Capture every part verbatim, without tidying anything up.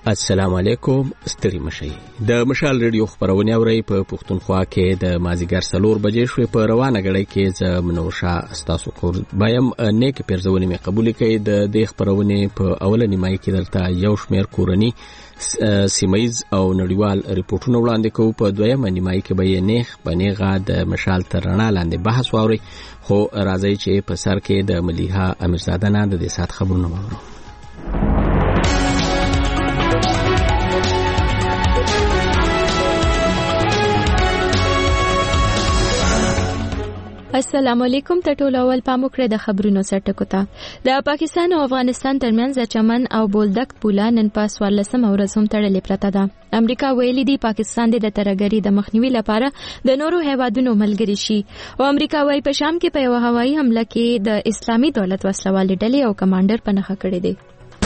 السلام علیکم. ستړي مشي. د مشال ریډیو خبرونه اوري په پښتونخوا کې د مازیګر سلور بجې شوې په روانه غړي کې ز منورشا استاسو کور بایم نیک پیرزونی می قبول کړي د دې خبرونه په اولنی مای کې درته یو شمیر کورنی سیمایز او نړیوال ریپورتونه وړاندې کوو. په دویمه نیمای کې به نیخ بنیغه د مشال ترنا لاندې بحث واوري. خو راځي چې په سر کې د ملیحه امیرزاده نه د دې سات خبرونه واورو. السلام علیکم. ته ټول اول پاموکره د خبرونو سرټکو ته. د پاکستان او افغانستان ترمنځ د چمن او بولدک پوله نن په څوارلسمه ورځ هم تړلې پرته ده. امریکا ویلي دی پاکستان د ترهګرۍ د مخنیوي لپاره د نورو هیوادونو ملګری شي او امریکا وايي په شام کې په یو هوایي حمله کې د اسلامي دولت وسلوالې ډلې او کمانډر په نښه کړی دی.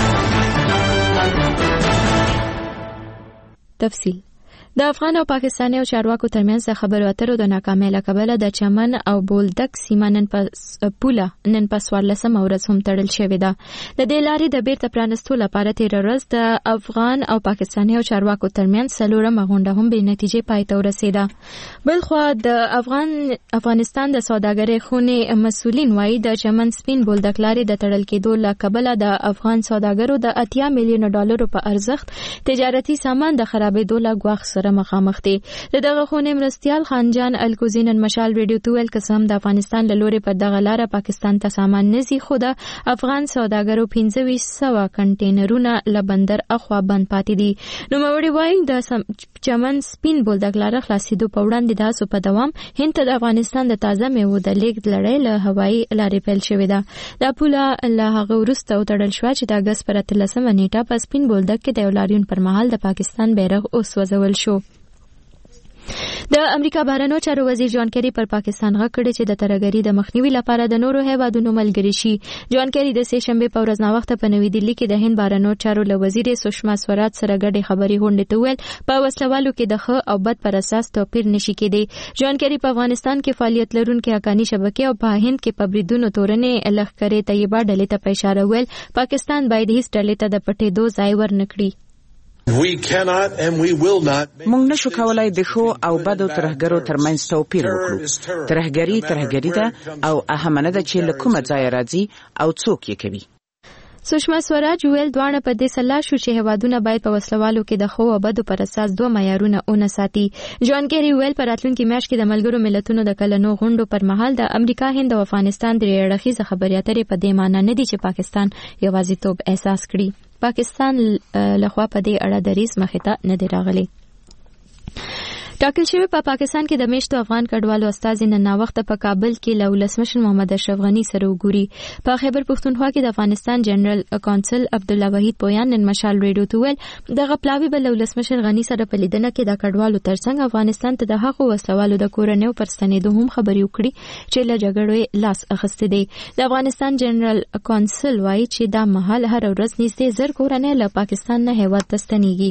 تفصیل د افغان او پاکستاني او چارواکو ترمنځ د خبرو اترو د ناکامۍ له کبله د چمن او بولدک سیمه نن په پوله نن په څوارلسمه ورځ هم تړل شوې ده. د دې لارې د بیرته پرانستو لپاره تېره ورځ د افغان او پاکستاني او چارواکو ترمنځ څلورمه غونډه هم بې نتیجې پای ته ورسېده. بلخوا د افغان افغانستان د سوداګرۍ خونې مسؤلین وایي د چمن سپین بولدک لارې د تړل کېدو له کبله د افغان سوداګرو د اتیا میلیونه ډالرو په ارزښت تجارتي سامان د خرابېدو له ګواښ سره مخامخ دي. د دغه خونې مرستیال خانجان الکوزین مشال ریډیو ته ویل قسم د افغانستان له لوري په دغه لار پاکستان ته سامان نزي خو د افغان سوداګرو پنځه ویشت سوه کنټینرونه له بندر اخوا بند پاتې دي. نو موري وایي د چمن سپین بولدک لار خلاصېدو په وړاندې د اسو په دوام هند ته د افغانستان د تازه میوو د لیږد لړۍ له هوایي لارې پیل شوې ده. دا پوله له هغه وروسته وتړل شوه چې د اګست پر اتلسمه نیټه په سپین بولدک کې د یو لاریون پر مهال د پاکستان بیرغ وسوځول شو. د امریکا بهرنیو چارو وزیر جان کری پر پاکستان غږ کړی چې د ترهګرۍ د مخنیوي لپاره د نورو هیوادونو ملګری شي. جان کری د سه شنبه په ورځ ناوخته په نوې دهلی کې د هند بهرنیو چارو له وزیر سشما سوراج سره ګډې خبرې غونډې ته ویل په وسلوالو کې د ښه او بد پر اساس توپیر نشي کېدی. جان کری په افغانستان کې فعالیت لرونکي حقانی شبکې او په هند کې په بریدونو تورنې لښکرې طیبه ډلې ته په اشاره ویل پاکستان باید هیڅ ډلې ته د پټېدو ځای ورنکړي. We cannot and we will not. موږ نشو کولای د ښو او بدو ترهګرو ترمنځ توپیر وکړو. ترهګري ترهګري ده او اهمنه ده چې له کومه ځای راځي او څوک یې کوي. سشما سوراج ویل دواړه په دې سلا شو چې هیوادونه باید په وسلوالو کې د خو او بدو پر اساس دوه معیارونه اون ساتي. جان کری ویل پر راتلونکي میاشت کې د ملګرو ملتونو د کلنو غونډو پر مهال د امریکا هند او افغانستان د اړخیزه خبرې اترې په دې معنی نه دي چې پاکستان یوازیتوب احساس کړي. پاکستان لخوا په دې اړه دریځ مخې ته نه دی راغلی. ټاکل شوی په پاکستان کې د میشتو افغان کډوالو استازي نن وخت په کابل کې له ولسمشر محمد اشرف غنی سره وګوري. په خیبر پښتونخوا کې د افغانستان جنرال کونسل عبد الله وحید پویان نن مشال ریډیو ته ویل دغه پلاوی بل ولسمشر غنی سره په لیدنه کې د کډوالو ترڅنګ افغانستان ته د هغو وسلوالو د کورنیو پر ستنېدو هم خبرې وکړي چې له جګړې لاس اخیستې دي. د افغانستان جنرال کونسل وایي چې دا مهال هر ورځ نږدې زر کورنۍ له پاکستان نه هیواد ته ستنېږي.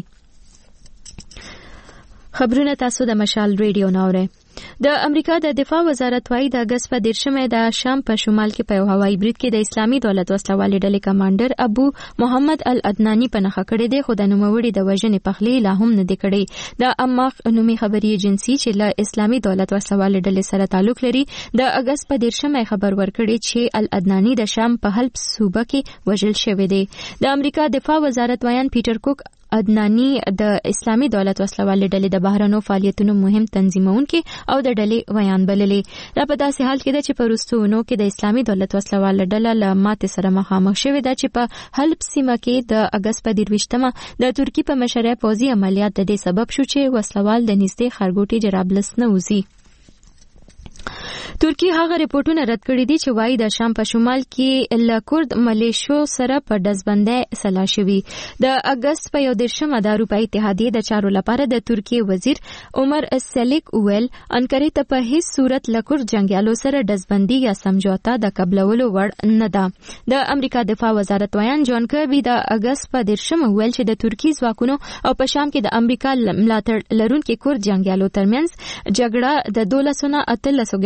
خبرونه تاسو د مشال ریډیو ناوره. د امریکا د دفاع وزارت وايي د اګست په دیرشمه د شام په شمال کې په یو هوایي برید کې د اسلامي دولت وسلوالې ډلې کمانډر ابو محمد العدناني په نښه کړی دی خو د نوموړي د وژنې پخلی لا هم نه دی کړی. د اماخ نومي خبري ایجنسي چې له اسلامي دولت وسلوالې ډلې سره تعلق لري د اګست په دیرشمه خبر ورکړی چې العدناني د شام په حلب صوبه کې وژل شوی دی. د امریکا دفاع وزارت ویان پیټر کوک عدناني د اسلامي دولت وسلوالې ډلې د بهرنیو فعالیتونو مهم تنظیمونکي او د ډلې ویان بللې. دا په داسې حال کې ده چې په وروستیو کې د اسلامي دولت وسلوالې ډله له ماتې سره مخامخ شوې ده چې په حلب سیمه کې د اګست په درویشتمه د ترکی په مشرۍ پوځي عملیات د دې سبب شو چې وسلوال د نږدې خارګوټي جرابلس نه وځي. ترکی هغه ریپورتونه رد کړي دي چې وایي د شام په شمال کې له کورد ملیشو سره په دزبندۍ سلا شوي. د اګست په یو دیرشمه د اروپا اتحادیې د چارو لپاره د ترکی وزیر عمر السلیک ویل انکرې ته په هیڅ صورت له کورد جنگیالو سره دزبندي یا سمجوتا د قبلولو وړ نه ده. د امریکا دفاع وزارت ویان جان کربي د اګست په دیرشمه ویل چې د ترکی ځواکونو او په شام کې د امریکا ملاتړ لرونکي کورد جنگیالو ترمنځ جګړه د دولس نه اتلس غنټو لپاره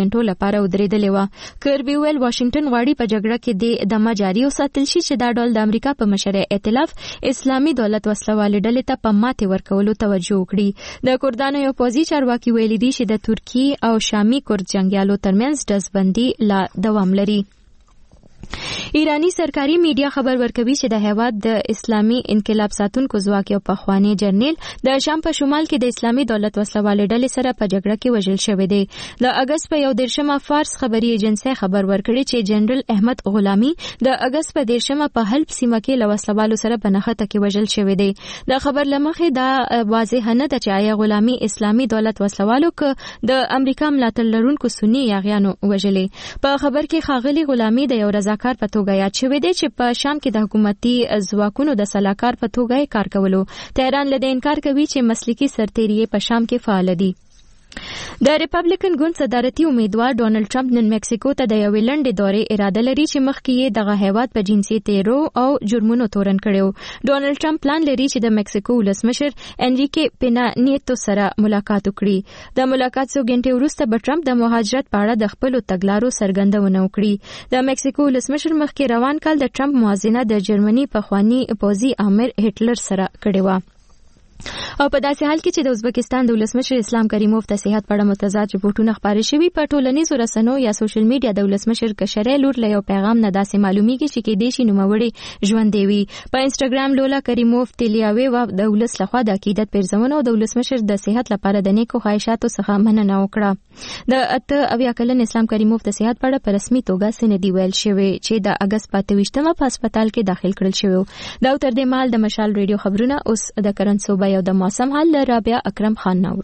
لپاره ودرېدلې و. کربي ویل واشنگټن غواړي په جګړه کې د دمه جاري وساتل شي چې دا ډول د امریکا په مشر ائتلاف اسلامي دولت وسلوالې ډلې ته په ماتې ورکولو توجه وکړي. د کردانو یو پوځي چارواکي ویلي دي چې د ترکی او شامي کرد جنگیالو ترمنځ ډزبندي لا دوام لري. ایرانی سرکاري میډیا خبر ورکوي چې د هیواد د اسلامي انقلاب ساتونکو ځواک یو پخوانی جنرال د شام په شمال کې د اسلامي دولت وسلوالې ډلې سره په جګړه کې وژل شوی دی. د اگست په یو دیرشمه فارس خبري ایجنسی خبر ورکړي چې جنرال احمد غلامي د اگست په دیرشمه په حلب سیمه کې له وسلوالو سره په نښته کې وژل شوی دی. د خبر لمخې دا واضح نه ده چې آیا غلامي اسلامي دولت وسلوالو ک د امریکا ملاتړ لرونکو سنی یاغیانو وژلې. په خبر کې ښاغلي غلامي د یو رضاکار په توګه یاد شوی دی چې په شام کې د حکومتي ځواکونو د سلاکار په توګه کار کولو. تهران له دې انکار کوي چې مسلکي سرتیري په شام کې فعال دي. د ریپبلیکن ګوند صدارتي امیدوار ډونالد ټرمپ نن مکسیکو ته د یوې لنډې دورې اراده لري چې مخکې یې دغه هیواد په جنسي تیرو او جرمونو تورن کړو. ډونالد ټرمپ پلان لري چې د مکسیکو ولسمشر انریکې پینا نیټو سره ملاقات وکړي. د ملاقات څو غنټې وروسته به ټرمپ د مهاجرت په اړه د خپلو تګلارو څرګندونه وکړي. د مکسیکو ولسمشر مخکې روان کال د ټرمپ موازنه د جرمني پخوانی پوځي امیر هټلر سره کړې و. او په داسې حال کې چې د ازبکستان د ولسمشر اسلام کریموف د صحت په اړه متضاد رپورټونه خپاره شوي، په ټولنیزو رسنیو یا سوشل میډیا د ولسمشر کشرې لور له یو پیغام نه داسې معلومیږي چې کېدای شي نوموړی ژوندی وي. په انسټاګرام لولا کریموف تلیاوي و د ولس لخوا د عقیدت پیرزونه او د ولسمشر د صحت لپاره د نیکو خواهشاتو څخه مننه وکړه. د اته اویا کلن اسلام کریموف د صحت په اړه په رسمي توګه سندي ویل شوی چې د اگست په اته ویشتمه په هسپتال کې داخل کړل شوی. دا تر دې مهال د مشال ریډیو خبرونه اوس د کرن صوبه یو د موسم حال رابعه اکرم خان نو.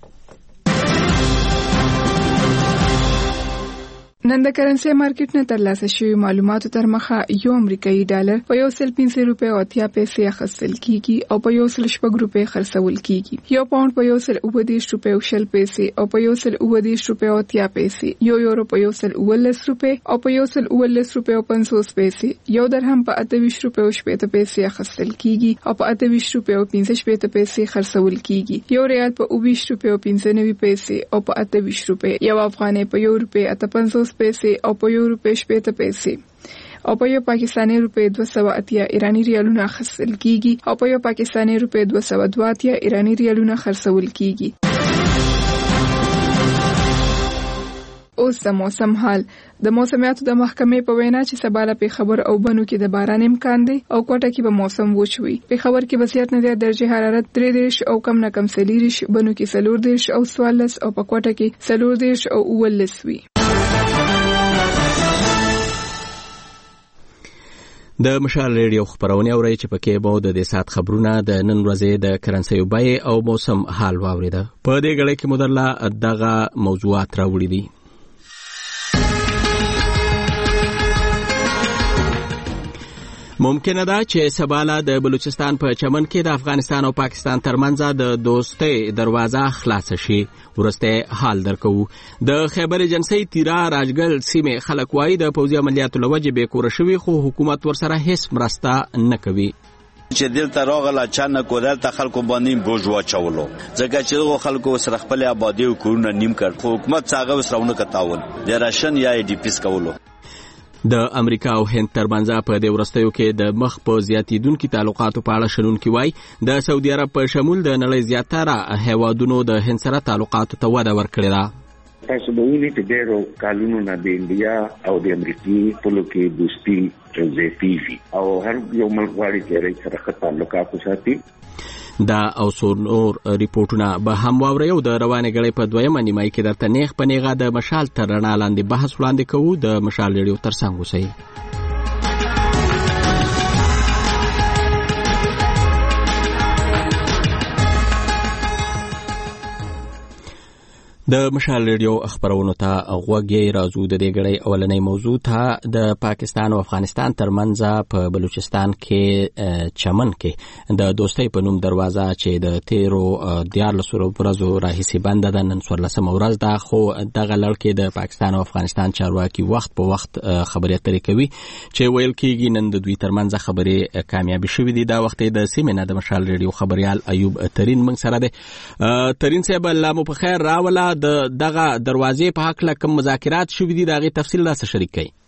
نن د کرنسي مارکیټ نه ترلاسه شوی معلوماتو تر مخه یو امریکایي ډالر په یو سل پنځه روپۍ او اتیا پیسې اخیستل کیږي او په یو سل شپږ روپۍ خرڅول کیږي. یو پاوند په یو سل اوه دېرش روپۍ او شل پیسې او په یو سل اوه دېرش روپۍ او اتیا پیسې، یو یورو په یو سل اوولس روپۍ او په یو سل اوولس روپۍ او پنځوس پیسې، یو درهم په اته ویشت روپۍ او شپېته پیسې اخیستل کیږي او په اته ویشت روپۍ او پنځه شپېته پیسې خرڅول کیږي. یو ریال په اوه ویشت روپۍ او پنځه نوي پیسې او په اته ویشت روپۍ، یو افغانۍ په یو روپۍ اته پنځوس پیسې او په یو روپۍ شپېته پیسې او په یو پاکستاني روپۍ دوه سوه اتیا ایرانی ریالونه اخیستل کیږي او په یو پاکستاني روپۍ دوه سوه دوه اتیا ایرانی ریالونه خرڅول کیږي. اوس د موسم حال. د موسمیاتو د محکمې په وینا چې سبا له پیښور او بنو کې د باران امکان دی او کوټه کې به موسم وچ وي. پیښور کې به زیات نه زیات درجه حرارت درې دېرش او کم نه کم څلېرویشت، بنو کې څلور دېرش او څوارلس او په کوټه کې څلور دېرش او اوولس وي. د مشال ریډیو خبرونه اوري چې پکې به د دې سات خبرونه د نن ورځې د کرنسي بیې او موسم حال واوریده. په دې غړي کې مدرله دغه موضوعات راوړي دي. ممکنه ده چې سباله د بلوچستان په چمن کې د افغانستان او پاکستان ترمنځ د دوستۍ دروازه خلاص شي. ورسته حال درکو. د خیبر ایجنسی تیرا راجګل سیمه خلک وای د پوځي عملیاتو لوجه به کور شوی خو حکومت ورسره هیڅ مرسته نه کوي. چې دلته راغله چانه کودل ته خلکو باندې بوج واچولو ځکه چې خلکو سره خپل آبادی او کورونه نیم کړ. خو حکومت څنګه وسرونه کتاول د راشن یا ډی پیس کولو. د امریکا او هند ترمنځ په دې ورستیو کې د مخ په زیاتیدونکو تعلقاتو په اړه شنونکي وای د سعودي عرب په شمول د نړۍ زیاتره هیوادونو د هند سره تعلقاتو ته وده ورکړې ده. تاسو به وینئ چې ډېرو کلونو نه د انډیا او د امریکې په لو کې دوستي زیاتېږي او هر یو ملک غواړي چې یې سره ښه تعلقات وساتي. دا او څو نور ریپورتونه به هم واورئ او د روانې غړې په دویمه نیمایي کې درته نیغ په نیغه د مشال تر رڼا لاندې بحث وړاندې کوو. د مشال ریډیو ترڅنګ اوسئ. د مشال ریډیو خبرونو ته غوږی راځو. د دې غړې اولنۍ موضوع ته د پاکستان او افغانستان ترمنځ په بلوچستان کې چمن کې د دوستۍ په نوم دروازه چې د تیرو دیارلس ورځو راهیسې بنده ده، نن څوارلسمه ورځ ده. خو دغه لړ کې د پاکستان او افغانستان چارواکي وخت په وخت خبرې اترې کوي چې ویل کېږي نن د دوی ترمنځ خبرې کامیابي شوې دي. دا وخت د سیمې نه د مشال ریډیو خبريال ایوب ترین موږ سره ده. ترین صاحب الله مو په خیر راوله. د دغه دروازې په حق له کوم مذاکرات شوي دي دغه تفصیل را سره شریک کړئ.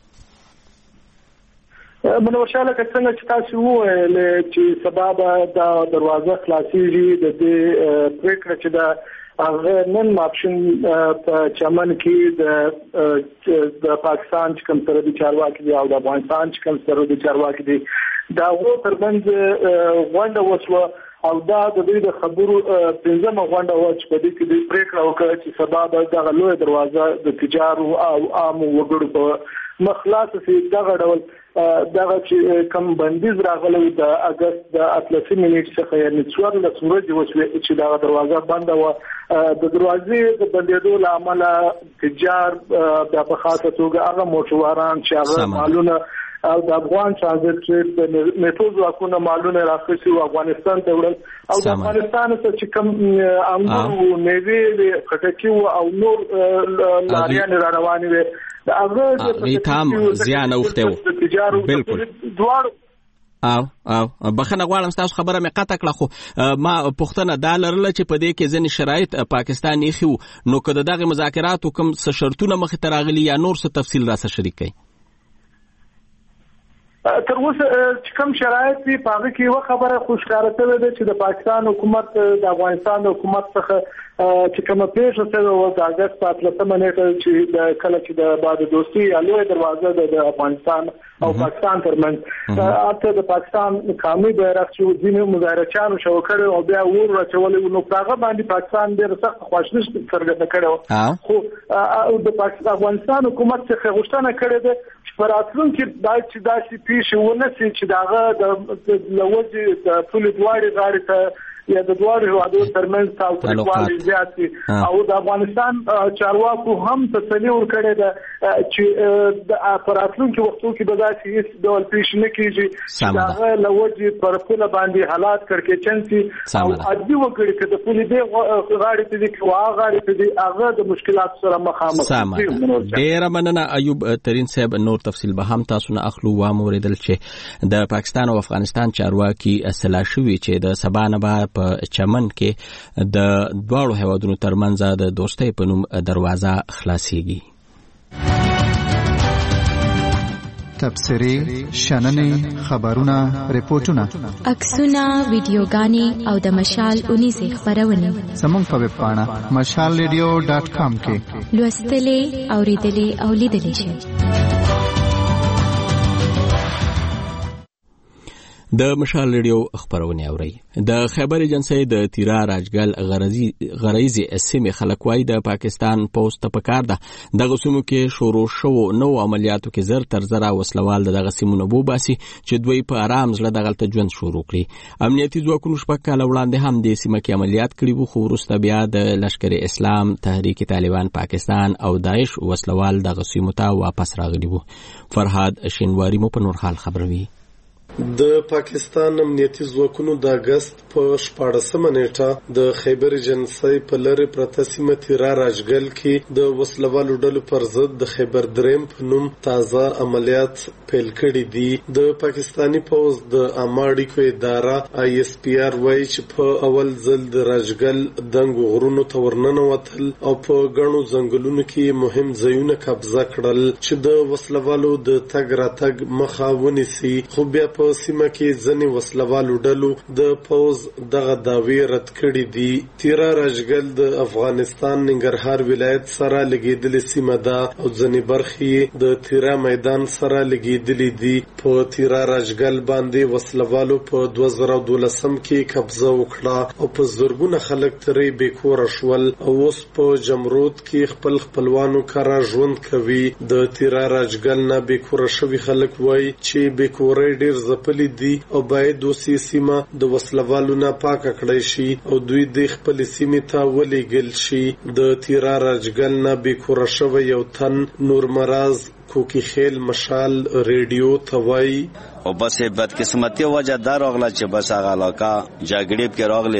منور شاه لکه څنګه چې تاسو وویل چې سبب د دروازه خلاصيږي د دې پریکړه چې دا هغه نن ماپشن په چمن کې د د پاکستان چې کوم سره د چارواکي دی او د افغانستان چې کوم سره د چارواکي دی دا و ترمنځ غونډه وشوه او دا د دې د خبرو پنځمه غونډه و چې په دې کې د پریکړه وکړه چې سبب د لوی دروازه د تجارو او عام وګړو په مخلاص سي دغه ډول دغه چې کم بندیز راغلی د اگست د اتلسمې نیټې څخه یعنې څوارلس ورځې وشوې چې دغه دروازه بنده وه. د دروازې د بندېدو له امله تجار بیا په خاصه توګه هغه موټرواران چې هغه مالونه او د افغان ترانزیت ټریډ د میټرو ځواکونه مالونه راخیستي او افغانستان ته وړل او د افغانستان څخه چې کوم انګور میوې خټکي او نور لاریان را روانې وي د هغه د ریتام زیان اوخته وو بالکل دوار او او بخنه غواړم تاسو خبره مې قطع کړه خو ما پښتنه دا لرله چې په دې کې ځنې شرایط پاکستان یې خو نو کده دغه مذاکرات کوم څه شرطونه مخ ته راغلي یا نور څه تفصیل را سره شریک کړئ. تر اوسه چې کوم شرایط دي په هغه کې یو خبره خوشکاره شوې ده چې د پاکستان حکومت د افغانستان د حکومت څخه چې کومه پیښه شوې و د اگست په اتلسمه نیټه چې د کله چې د بعد دوستي لوی دروازه د افغانستان او پاکستان ترمنځ اته د پاکستان قومي بیرغ چې ځینې مظاهرچیانو شو کړو او بیا ور راچولې نو هغه باندې پاکستان ډېر سخت خواشنش څرګنده کړو خو د پاکستان افغانستان حکومت څخه غوښتنه کړې ده چې پر راتلونکي دا چې داسې پیښه ونه شي چې داغه د لوځي د ټول دوړې غاړې ته یا د دوړې هوادو ترمنځ تاوتریخوالی زیات دي او د افغانستان چارواکو هم تسلي ورکړې ده چې د راتلونکي وختو کې به داسې هیڅ ډول پیښه نه کیږي چې داغه لوځي پر پوله باندې حالات کړکېچن شي او عادي وګړي چې د پولې دی غاړې ته دي او هغه غاړې ته دي هغه د مشکلات سره مخامخ دي. ډېره مننه ایوب ترین صاحب. نور تفصیل به هم تاسو نه اخلو و موریدل چې د پاکستان او افغانستان چارواکي اصلاح شوي چې د سبا نه به په چمن کې د دواړو هیوادونو ترمنځ د دوستۍ په نوم دروازه خلاصيږي. تبصرې، شننې، خبرونه، ریپورتونه، عکسونه، ویډیوګانې او د مشال اونیزې خبرونه زموږ په ویب پاڼه مشال ریډیو ډاټ کام کې لوستلې، اوریدلې او لیدلې شئ. د مشال ریډیو خبرونه اوري. د خیبر ایجنسی د تیرا راجګل غرضی غریزي سیمه خلک وای د پاکستان پوسټ په کار ده دغه سیمو کې شروع شو نو عملیاتو کې زر تر زره وسلوال دغه سیمونو بو باسي چې دوی په آرام ځله دغه ژوند شروع کړي. امنیتي ځواکونو شپږ کاله وړاندې هم د سیمه کې عملیات کړي وو خو وروسته بیا د لشکر اسلام، تحریک طالبان پاکستان او داعش وسلوال دغه سیمو ته واپس راغلي وو. فرهاد شینواری مو په نور حال خبروي. د پاکستان امنیتي ځواکونو د اگست په شپاړسمه نیټه د خیبر ایجنسی په لری پرته سیمه تیرا راجګل کې د وسلوالو ډلو پر ضد د خیبر دریم په نوم تازه عملیات پیل کړي دي. د پاکستانی پوز د اماړي کو اداره آی اس پی آر وای چې په اول ځل د راجګل دنګ غرونو ته ورننه وتل او په غنو ځنګلونو کې مهم ځایونه قبضه کړل چې د وسلوالو د تګ راتګ مخه ونیسي. خو بیا په سیمه کې ځنې وسلوالو ډلو د پوز دغه داوی رد کړي دي. تیرا راجګل د افغانستان ننګرهار ولایت سره لګیدلې سیمه ده او ځنې برخې د تیرا میدان سره لګیدلې دي. په تیرا راجګل باندې وسلوالو په دوه زره دولسم کې قبضه وکړه او په زرګونه خلک ترې بیکور شول او اوس په جمرود کې خپل خپلوانو کرا ژوند کوي. د تیرا راجګل نه بیکور شوي خلک وای چې بیکورې ډیر ځپلې دي او باید دوسی سیمه د وسلوالو نه پاک کړی شي او دوی د خپل سیمه ته ولېګل شي. د تیرا راجګل نه بیکور شوی یو تن نور مراز کوکی خیل مشال ریډیو توای او بس بدقسمتی وجه دار اغلا چې بس هغه علاقه جګړې کې راغله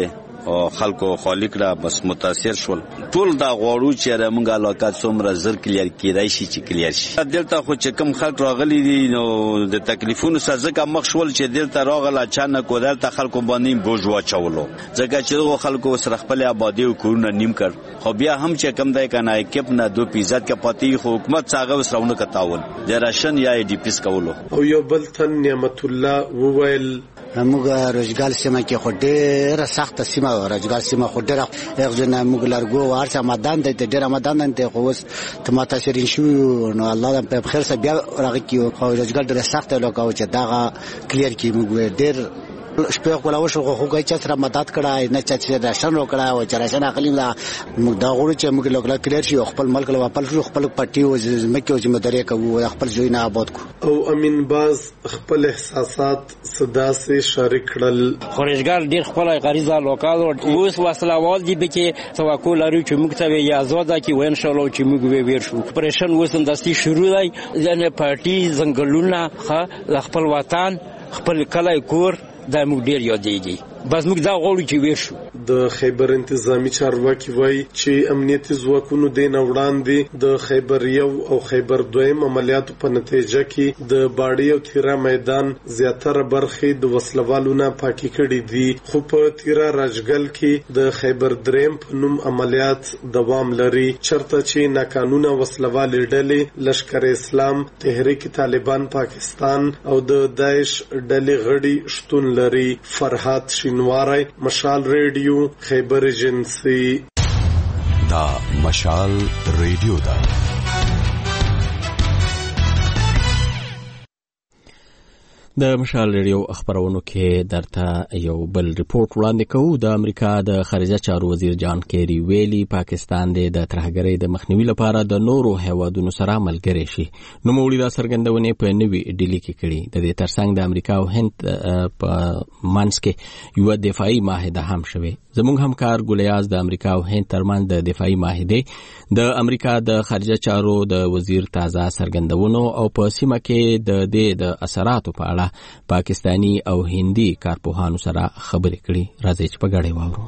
خلکو خالق را بس متاثر شول. ټول دا غواړو چې موږ علاقات څومره زر کلیر کیدای شي چې کلیر شي. دلته خو چې کوم خلک راغلي دي نو د تکلیفونو سره ځکه مخ شول چې دلته راغله چانه کو دلته خلکو باندې بوج واچولو ځکه چې خلکو سره خپل آبادی او کورونه نیم کړ. خو بیا هم چې کوم دای کنه کېپ نه دو فیصد کې پاتې خو حکومت څنګه وسرونه کتاول د راشن یا ای ډی پیس کولو. او یو بل تن نعمت الله وویل موږ روزګار سیمه کې خو ډېر سخت سیمه روزګار سیمه خو ډېر اغزنه موږ لارګو ورڅ مدان د ډېر مدان ته خو ته متاثرین شو نو الله په خیر سره بیا راغی خو روزګار ډېر سخت لوکاو چې دا کلیر کی موږ ډېر شپه کولاو شو خو کوی چې سره مدد کړای نه چې راشن وکړای او چې راشن اخلي دا موږ دا غوړو چې موږ لوکلا کلیر شي خپل ملک له خپل خپل پټي او مکه او ذمہداري کوو خپل ځوینه آباد کو. او امین باز خپل احساسات صدا سه شریک کړل. خورشګر ډیر خپل غریزه لوکال او اوس وسلوال دي چې توکل لري چې موږ ته یا آزاد کی و ان شاء الله چې موږ ویر شو. پرېشن وسم دستي شروع دی ځنه پارټي زنګلونه خپل وطن خپل کلای کور دا موږ ډیر یادېږي. بس موږ دا غواړو چې ویر شو. د خیبر انتظامی چارواکي وایي چې امنیتي ځواکونو د نوړاندې د خیبر یو او خیبر دویم عملیاتو په نتیجه کې د باړی او تیرا میدان زیاتره برخې د وسلوالو نه پاکي کړي دي. خو په تیرا راجګل کې د خیبر دریم په نوم عملیات دوام لري چرته چې ناقانونه وسلوالې ډلې لشکر اسلام تحریک طالبان پاکستان او د داعش ډلې غړي شتون لري. فرحات شینواری مشال ریډیو خیبر ایجنسی. دا مشال ریډیو دا د مشال ریډیو خبرونو کې درته یو بل ریپورت وړاندې کوو. د امریکا د خارجه چارو وزیر جان کیری ویلي پاکستان د ترهګرۍ د مخنیوي لپاره د نورو هیوادونو سره ملګری شي. نو موږ دا څرګندونه په نوي ډیلی کې کړي. د دې ترڅنګ د امریکا او هند په منځ کې یو دفاعي معاهده هم شوه. زموږ همکار ګولیاز د امریکا او هند ترمن د دفاعي معاهده د امریکا د خارجه چارو د وزیر تازه څرګندونو او په سیمه کې د دې د اثراتو په اړه پاکستانی او هندي کارپوهانو سره خبرې کړي. راځي چې په غاړه واورو.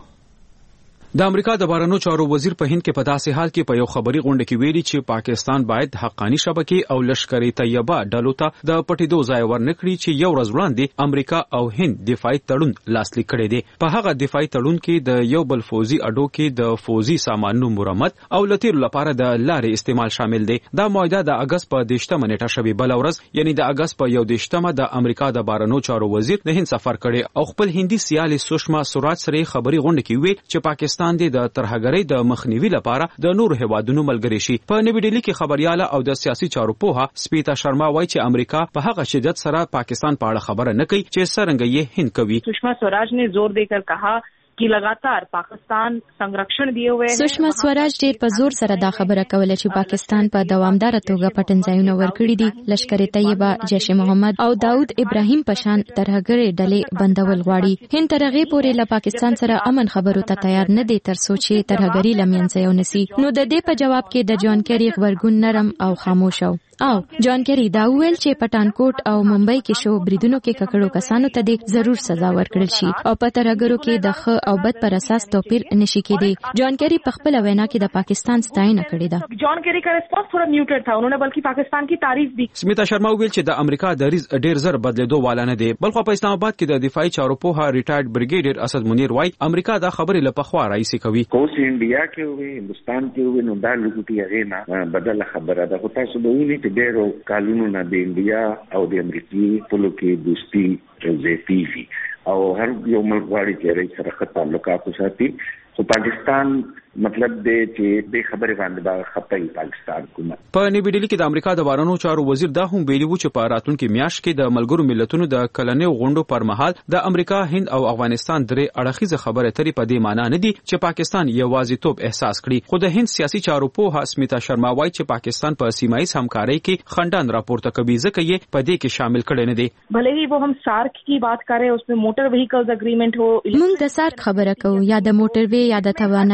د امریکا د بهرنیو چارو وزیر په هند کې په داسې حال کې په یو خبري غونډه کې ویلي چې پاکستان باید حقانی شبکې او لشکري طیبه ډلو ته د پټیدو ځای ورنکړي چې یو ورځ وړاندې امریکا او هند دفاعي تړون لاسلیک کړی دی. په هغه دفاعي تړون کې د یو بل فوزي اډو کې د فوزي سامانونو مرمت او لتیر لپاره د لارې استعمال شامل دی. دا معاهده د اگست په دیشتمه نیټه شوی بل ورځ یعنی د اگست په یو دیشتمه د امریکا د بهرنیو چارو وزیر د هند سفر کړي او خپل هندي سیالي سوشما سوراج سره خبري غونډه کې وی چې پاکستان د ترهګرۍ د مخنیوي لپاره د نور هیوادونو ملګری شي. په نوي ډیلی کې خبرياله او د سیاسي چارو پوها سپیتا شرما وایي چې امریکا په هغه شدت سره پاکستان په اړه خبره نه کوي چې څنګه یې هند کوي. سوشما سوراج نے زور دے کر کہا कि लगातार पाकिस्तान संरक्षण दिए हुए हैं. सुषमा स्वराज ډېر په زور سره دا خبره کوله چې پاکستان په دوامدار توګه پټنځایونه ورکړي دي. لشکر طیبه، جیش محمد او داود ابراهیم پشان ترهګرې ډلې بندول غواړي. هند ترغه پورې له پاکستان سره امن خبرو ته تیار نه دي تر څو چې ترهګری لمنځه ونسي. نو د دې په جواب کې د جان کیری خبرګون نرم او خاموش او او جان کیری دا ویل چې پټانکوټ او ممبئی کې شو بریدونو کې ککړو کسانو ته د ضرور سزا ورکړل شي او په ترهګرو کې د خ او بد پر اساس توپیر نشي کېدی. جان کیری په خپل وینا کې د پاکستان ستاینه کړې ده. جان کیری کا ریسپانس تھوڑا میوټډ تھا. انہوں نے بلکہ پاکستان کی تعریف بھی. سمیتا شرما ویل چې د امریکا د ریز ډیر زر بدلیدو والا نه دی. بلخو په اسلام آباد کې د دفاعي چارو په ریټایرډ بریګیډیر اسد منیر وای امریکا دا خبرې له پخوا راځي کوي. کوس انډیا کې وي هندستان کې وي نو دا لګوتي هغه نه بدل خبره ده. خو تاسو به وینئ چې ډیرو کالونو نه د انډیا او د امریکای په لکه دوستي زیاتیږي او هر یو ملک غواړي چې رئیس سره ښه تعلقات وساتي. خو پاکستان مطلب دی چې د خبرې باندې دا خپای پاکستان کومه. په نیو ډیلی کې د امریکا د بهرنیو چارو وزیر دا هم ویلي و چې په راتلونکي میاشت کې د ملګرو ملتونو د کلنې غونډو پر مهال د امریکا، هند او افغانستان درې اړخیزه خبره ترې په دې معنی نه دي چې پاکستان یوازیتوب احساس کړي. خو د هند سیاسي چارو په سمیتا شرما وایي چې پاکستان په سیمایي همکارۍ کې خندان راپورته کوي ځکه یې په دې کې شامل کړي نه دي. بھلے ہی وہ ہم سارک کی بات کریں اس میں موٹر وہیکلز اگریمنٹ ہو. موږ د سارک خبره کوو یا د موټر وی یا د توانایي معاهده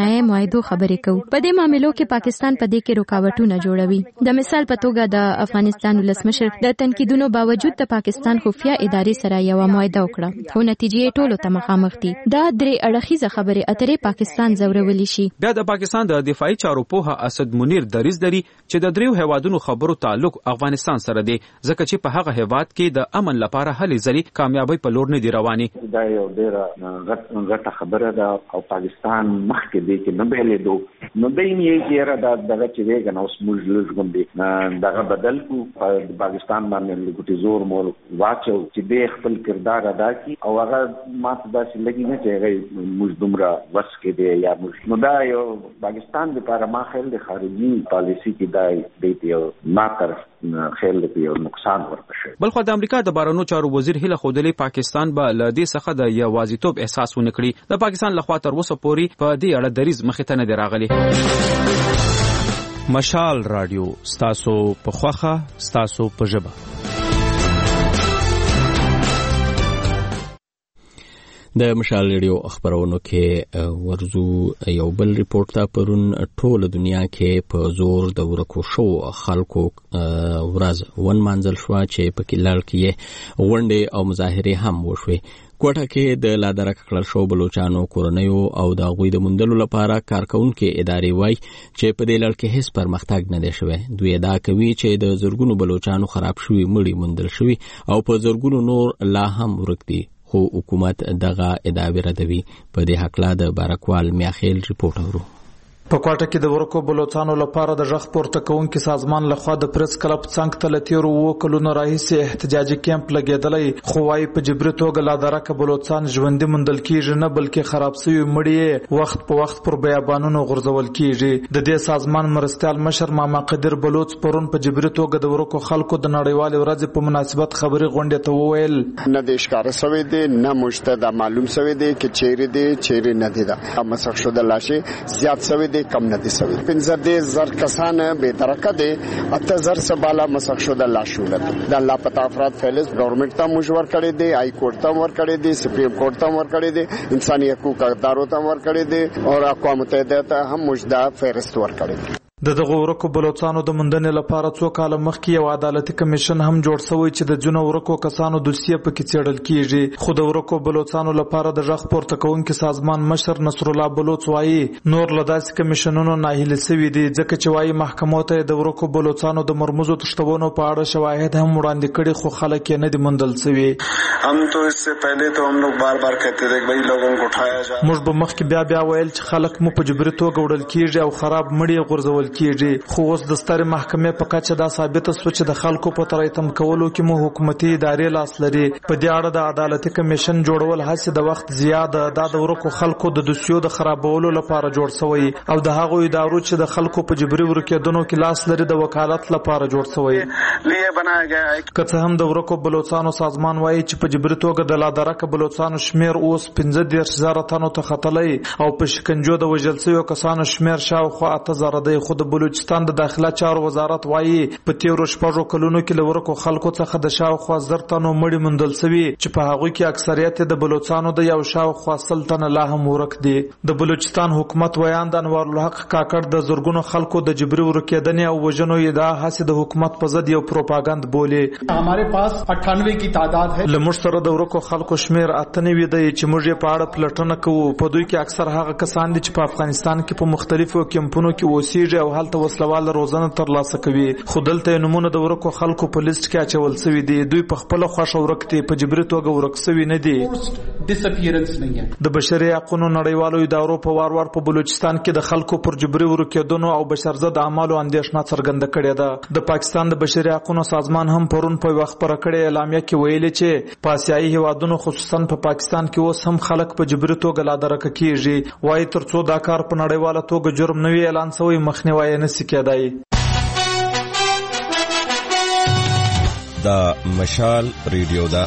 مودو خبرې کوو. په دې معاملو کې پاکستان په دې کې رکاوټونه جوړوي. د مثال په توګه د افغانستان ولسمشر د تنقیدونو باوجود د پاکستان خفیه ادارې سره یو معاهده وکړه، خو نتیجې ټولو ته مخامخ دي. دا درې اړخیزه خبرې اترې پاکستان زورولې شي. بیا د پاکستان د دفاعي چارو پوها اسد منیر دریز لري چې د دریو هیوادونو خبرو تعلق افغانستان سره دی، ځکه چې په هغه هیواد کې د امن لپاره هلې ځلې کامیابی په لور نه دی رواني. دا یو ډېره غټه خبره ده او پاکستان مخکې دی چې نه بیلېدو، نو دی یې چې را دغه چې دی کنه اوس موږ لږ غوندې دغه بدل کو د پاکستان باندې لګوتې زور مول واچو چې دی خپل کردار ادا کړي او هغه ماته داسې لګي نه چې هغه موږ دومره وس کې دی یا موږ نو دا یو پاکستان لپاره ما خیال د خارجي پالیسي کې دا دی یو ما طرف خیال دی یو نقصان ورته شي. بل خو د امریکا د بهرنیو چارو وزیر هیله خودلی پاکستان به له دې څخه د یوازیتوب احساس ونه کړي. د پاکستان لخوا تر اوسه پورې په دې اړه دریز مخې ته نه دی راغلی. مشال رادیو ستاسو په خوخه ستاسو په ژبه. د مشال ریډیو خبرونو کې ورزو یو بل ریپورت ته پرون ټوله دنیا کې په زور د ورکو شو خلکو ورځ ون مانځل شو چې په کلال کې غونډې او مظاهرې هم وشوي. کوټه کې د لادرک کړل شو بلوچستانو کورنیو او د غوی د مندلو لپاره کارکونکو ادارې وای چې په دې لړ کې هیڅ پرمختګ نه دی شوی. دوی دا کوي چې د زورګونو بلوچستانو خراب شوی مړی مندل شوی او په زورګونو نور لا هم ورک دي، خو حکومت دغه ادعاوې ردوي. په دې حقله د بارکوال میاخیل ریپورت اورو. په کوټه کې د ورکو بلوچستانو لپاره د ژغ پورته کوونکي سازمان لخوا د پریس کلب څنګ ته لتیرو وو کلونو راهیسې احتجاجي کیمپ لګیدلی، خو وايي په جبري توګه لا درکه بلوچستان ژوندۍ مندل کیږي نه بلکې خراب شوی مړی وخت په وخت پر بیابانونو غورځول کیږي. د دې سازمان مرستیال مشر ماما قدر بلوچ پرون په جبري توګه د ورکو خلکو د نړیوال ورځ په مناسبت خبري غونډه ته وویل نه د ښکار سوي دي نه مشته معلوم سوي دي چې چیرې دي چیرې نه دي. دا مسخ شو د لاشي زیات سوي دي کم نه دي سوي. پنځه دې زر کسان به درکه دي اته زر سباله مسخ شو د لاشولت د الله پتا افراد فیلز گورنمنت ته مشور کړي دي، ای کورټ ته ور کړي دي، سپریم کورټ ته ور کړي دي، انساني حقوق ادارو ته ور کړي دي او اقوام متحده ته هم مجدا فهرست ور کړي دي. د دغه ورکو بلوچستانو د مندنې لپاره څو کال مخکې یو عدالتي کمیشن هم جوړ شوی چې د جنو ورکو کسانو دوسیه پکې څېړل کیږي. خو د ورکو بلوچستانو لپاره د ژغ پورته کوونکي سازمان مشر نصر الله بلوچ وايي نور له داسې کمیشنونو ناهیلي شوي دي، ځکه چې وايي محکمو ته د ورکو بلوچستانو د مرموزو تشتونو په اړه شواهد هم وړاندې کړي، خو خلک یې نه دي موندل شوي. هم تو اس سے پہلے تو ہم لوگ بار بار کہتے تھے کہ بھائی لوگوں کو اٹھایا جائے. موږ به مخکې بیا بیا ویل چې خلک مو په جبري توګه وړل کیږي او خراب مړي غورځول کیږي، خو اوس د ستر محکمې په کچه دا ثابته شو چې د خلکو په ترایتم کولو کې مو حکومتي ادارې لاس لري. په دې اړه د عدالتي کمیشن جوړول هڅې د وخت زیاده د ورکو خلکو د دوسیو د خرابولو لپاره جوړ شوی او د هغو ادارو چې د خلکو په جبري ورکېدنو کې لاس لري د وکالت لپاره جوړ شوی. لیه بنایا گیا ہے. که څه هم د ورکو بلوچستانو سازمان وايي چې په جبري توګه د لادرکه بلوچستانو شمیر اوس پنځه دېرش زره تنو ته ختلی او په شکنجو د وژل شویو کسانو شمیر شاوخوا اته زره دی، خو د بلوچستان د داخله چارو وزارت وايي په تیرو شپږو کلونو کې له ورکو خلکو څخه د شاوخوا زر تنو مړي موندل شوي چې په هغوی کې اکثریت د بلوچستانو د یو شاوخوا سل تنه لا هم ورک دي. د بلوچستان حکومت ویاند انوار الحق کاکړ د زرګونو خلکو د جبري ورکېدنې او وژنو ادعا هڅې د حکومت په ضد یو پروپاګند بولي. हमारे पास अट्ठानवे की तादाद है. لمر سره د ورکو خلکو شمیر اتنوي دی چې موږ یې په اړه پلټنه کوو. په دوی کې اکثر هغه کسان دي چې په افغانستان کې په مختلفو کمپونو کې اوسېږي او هلته وسلواله روزنه ترلاسه کوي، خو دلته نمونه د ورکو خلکو په لیست کې اچول شوي دي. دوی په خپل خوښه ورک دي، په جبري توګه ورک شوي نه دي. د بشري حقوقو نړیوالو ادارو په وار وار په بلوچستان کې د خلکو پر جبري ورکېدنو او بشرضد اعمالو اندېښنه څرګنده کړې ده. د پاکستان د بشري حقوقو سازمان هم پرون په وخت پر کړې اعلامیه کې ویلي چې په آسیایي هیوادونو خصوصا په پاکستان کې اوس هم خلک په جبري توګه لادرکه کیږي. وايي ترڅو دا کار په نړیواله توګه جرم نه وي اعلان شوی مخنیوی نه شي کېدای. دا مشال ریډیو دا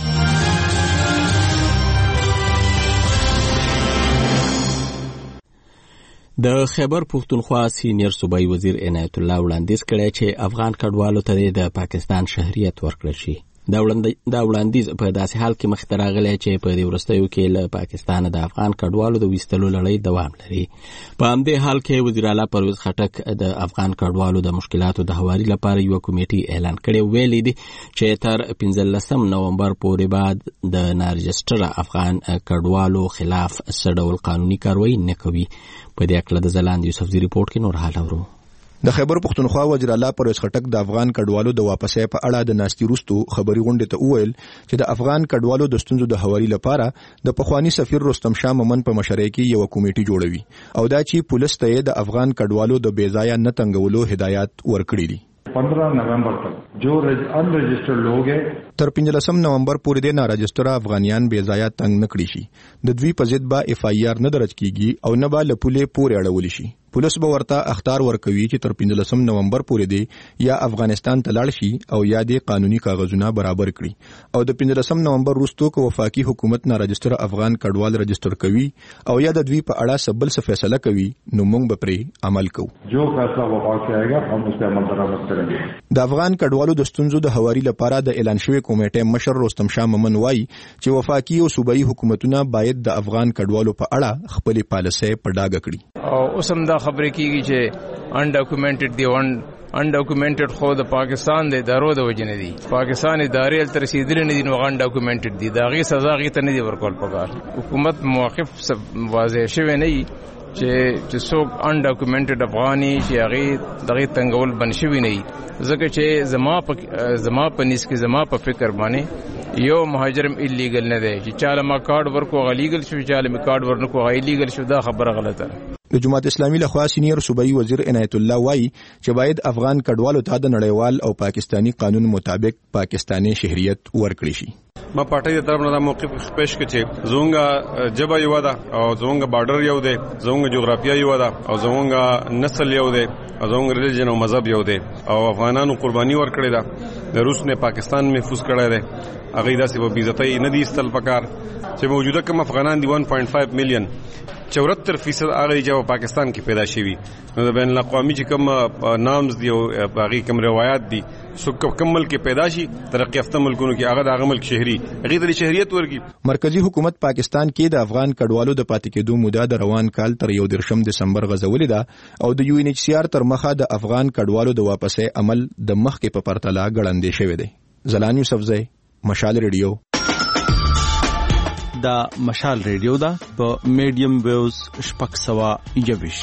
د خیبر پښتونخوا سینیر صوبایي وزیر عنایت الله وړاندیز کړی چې افغان کډوالو ته د پاکستان شهریت ورکړل شي. دا وړاندیز په داسې حال کې مخ ته راغلی چې په دې وروستیو کې له پاکستانه د افغان کډوالو د ویستلو لړۍ دوام لري. په همدې حال کې وزیر اعلی پرویز خټک د افغان کډوالو د مشکلاتو د هواري لپاره یو کمیټي اعلان کړی، ویلي دي چې تر پنځلسم نومبر پورې بعد د نارجسټر افغان کډوالو خلاف څه ډول قانوني کاروایی نه کوي. په دې اړه د ځلاند یوسفزي ریپورت کې نور حال اورو. د خیبر پختونخوا وزیر اعلی پرویز خټک د افغان کډوالو د واپسۍ په اړه د ناستي وروستو خبري غونډې ته وویل چې د افغان کډوالو د ستونزو د هواري لپاره د پخوانی سفیر رستم شاه مومن په مشرۍ کې یو کمیټي جوړوي او دا چې پولیس ته د افغان کډوالو د بیځایه نه تنګولو هدایت ورکړي دي. पंद्रह नवंबर तक जो अनरजिस्टर्ड लोग हैं تر پنځلسم نومبر پورې د ناراجستره افغانیان بې ځایه تنګ نه کړي شي. د دوی په ضد به اف آی آر نه درج کیږي او نه به له پولې پورې اړول شي. پولیس به ورته اختیار ورکوي چې تر پنځلسم نومبر پورې دی یا افغانستان ته لاړ شي او یا د قانوني کاغذونه برابر کړي او د پنځلسم نومبر وروسته کو وفاقي حکومت ناراجستره افغان کډوال رجستر کوي او یا د دوی په اړه سبل څه فیصله کوي نو موږ به پرې عمل کوو. جو فیصله وفاق آئے گا हम उस पे अमल दरामद करेंगे. د افغان کډوالو د ستونزو د هواري لپاره د اعلان شوی کمیټې مشر رستم شاه مومن وایي چې وفاقي او صوبایي حکومتونه باید د افغان کډوالو په اړه خپل پالیسۍ په ډاګه کړي. او اوس هم دا خبرې کیږي چې انډاکومنټډ دی ون انډاکومنټډ خو د پاکستان د ادارو د وجه نه دي. پاکستان ادارې تل رسیدلې نه دي نو انډاکومنټډ دي. دا غي سزا غي ته نه دی ورکول پکار. حکومت موقف واضح شوی نه چې چې څوک انډاکومنټډ افغاني چې هغه دغه تنګول بنشوي نه ځکه چې زما په زما په نس کې زما په فکر باندې یو مهاجرم ایلیګل نه دی چې چاله ما کارت ورکو غلیګل شو چاله می کارت ورنکو ایلیګل شو. دا خبره غلطه ده. د جماعت اسلامي لخوا سینیئر صوبایي وزیر عنایت الله وایي چې باید افغان کډوالو ته د نړیوال او پاکستانی قانون مطابق پاکستانی شهریت ورکړي شي. ما پارټي د طرف نه موقف پېښ کړ چې زونګه جبا یو ده او زونګه بارډر یو ده، زونګه جغرافیه یو ده او زونګه نسل یو ده او زونګه ریلیجن او مذهب یو ده او افغانانو قرباني ورکړي ده. د روس نه پاکستان محفوظ کړی ده. هغه داسې په بیزتۍ نه دي استل پکار چې موجوده کوم افغانان دي one point five میلیون چورتر فیصد هغه چې پاکستان کې پیدا شوي. نو د بین الاقوامي چې کوم نامز دی او هغه کوم روایت دي سو کوم ملک پیدا شي ترقی یافته ملکونو کې هغه د هغه ملک شهري هغه د شهریت ورګي. مرکزی حکومت پاکستان کې د افغان کډوالو د پاتې کېدو موده د روان کال تر یو درشم دسمبر غځولې ده او د یو ان ایچ سی آر تر مخه د افغان کډوالو د واپسۍ عمل د مخ کې په پرتله ګړندې شوی دی. زلان یوسفزی، مشال ریډیو. دا مشال ریډیو دا په میډیم ویوز شپږ سوه یوویش.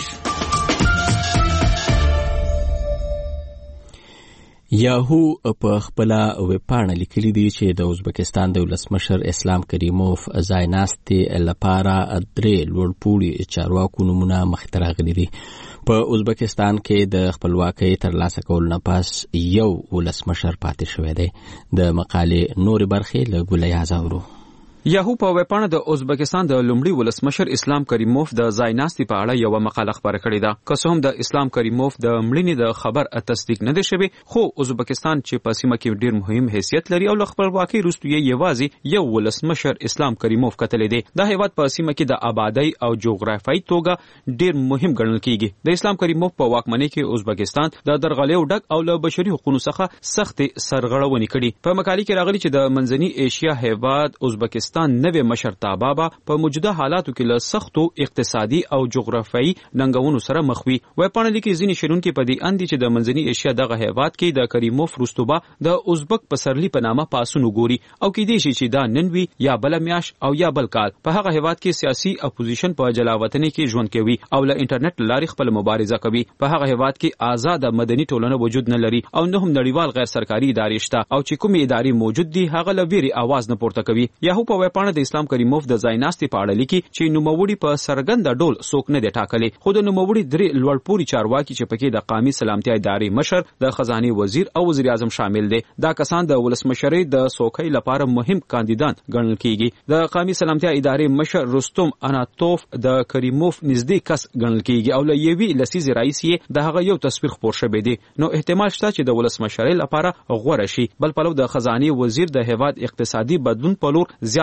یاهو په خپل ویبپاڼه لیکلي دي چې د ازبکستان د ولسمشر اسلام کریموف ځایناستي لپاره درې لوړپوړي چارواکو نومونه مخته راغلي دي. په ازبکستان کې د خپلواکۍ ترلاسه کولو نه پس یو ولسمشر پاتې شوی دی. د مقالې نورې برخې له ګلیا زاورو. یاهو په ویبپاڼه د ازبکستان د لومړي ولسمشر اسلام کریموف د ځایناستي په اړه یو مقاله خبره کړې ده. که څه هم د اسلام کریموف د مړینې د خبر تصدیق نه دی شوی، خو ازبکستان چې په سیمه کې ډیر مهم حیثیت لري او له خپلواکۍ وروسته یې یوازې یو ولسمشر اسلام کریموف کتلې دی. دا هیواد په سیمه کې د آبادی او جغرافیایي توګه ډیر مهم ګڼل کیږي. د اسلام کریموف په واکمنۍ کې ازبکستان د درغلیو ډک او له بشري حقوقو څخه سخت سرغړونې کړي. په مقالې کې راغلي چې د منځني ایشیا هیواد ازبکستان نوې مشرتابه به په موجوده حالاتو کې له سختو اقتصادي او جغرافیایي ننګونو سره مخ وي. ویبپاڼه لیکي ځینې شنونکي په دې اند دي چې د منځني ایشیا دغه هیواد کې د کریموف وروسته د ازبک پسرلی په نامه پاسون وګوري او کېدای شي چې دا نن وي یا بل میاش او یا بل کال په هغه هیواد کې سیاسي اپوزیشن په جلاوطنۍ کې ژوند کوي او له انټرنیټ لارې خپل مبارزه کوي. په هغه هیواد کې آزاد مدني ټولنه وجود نه لري او نه هم نړیوال غیر سرکاري ادارې شته او چې کومې ادارې موجود دي هغه له ویرې आवाज نه پورته کوي. یاهو په ویبپاڼه د اسلام کریموف د ځایناستي په اړه لیکي چې نوموړي په سرګند ډول څوک نه دی ټاکلی، خو د نوموړي درې لوړپوړي چارواکي چې پکې د قومي سلامتیا ادارې مشر، د خزانه وزیر او وزیر اعظم شامل دي. دا کسان د ولسمشرۍ د څوکۍ لپاره مهم کاندیدان ګڼل کیږي. د قومي سلامتیا ادارې مشر رستم اناتوف د کریموف نږدې کس ګڼل کیږي او له یوې لسیزې راهیسې یې د هغه یو تصویر خپور شوی دی. نو احتمال شته چې د ولسمشرۍ لپاره غوره شي. بل پلو د خزانه وزیر د هیواد اقتصادي بدلون په لور زیات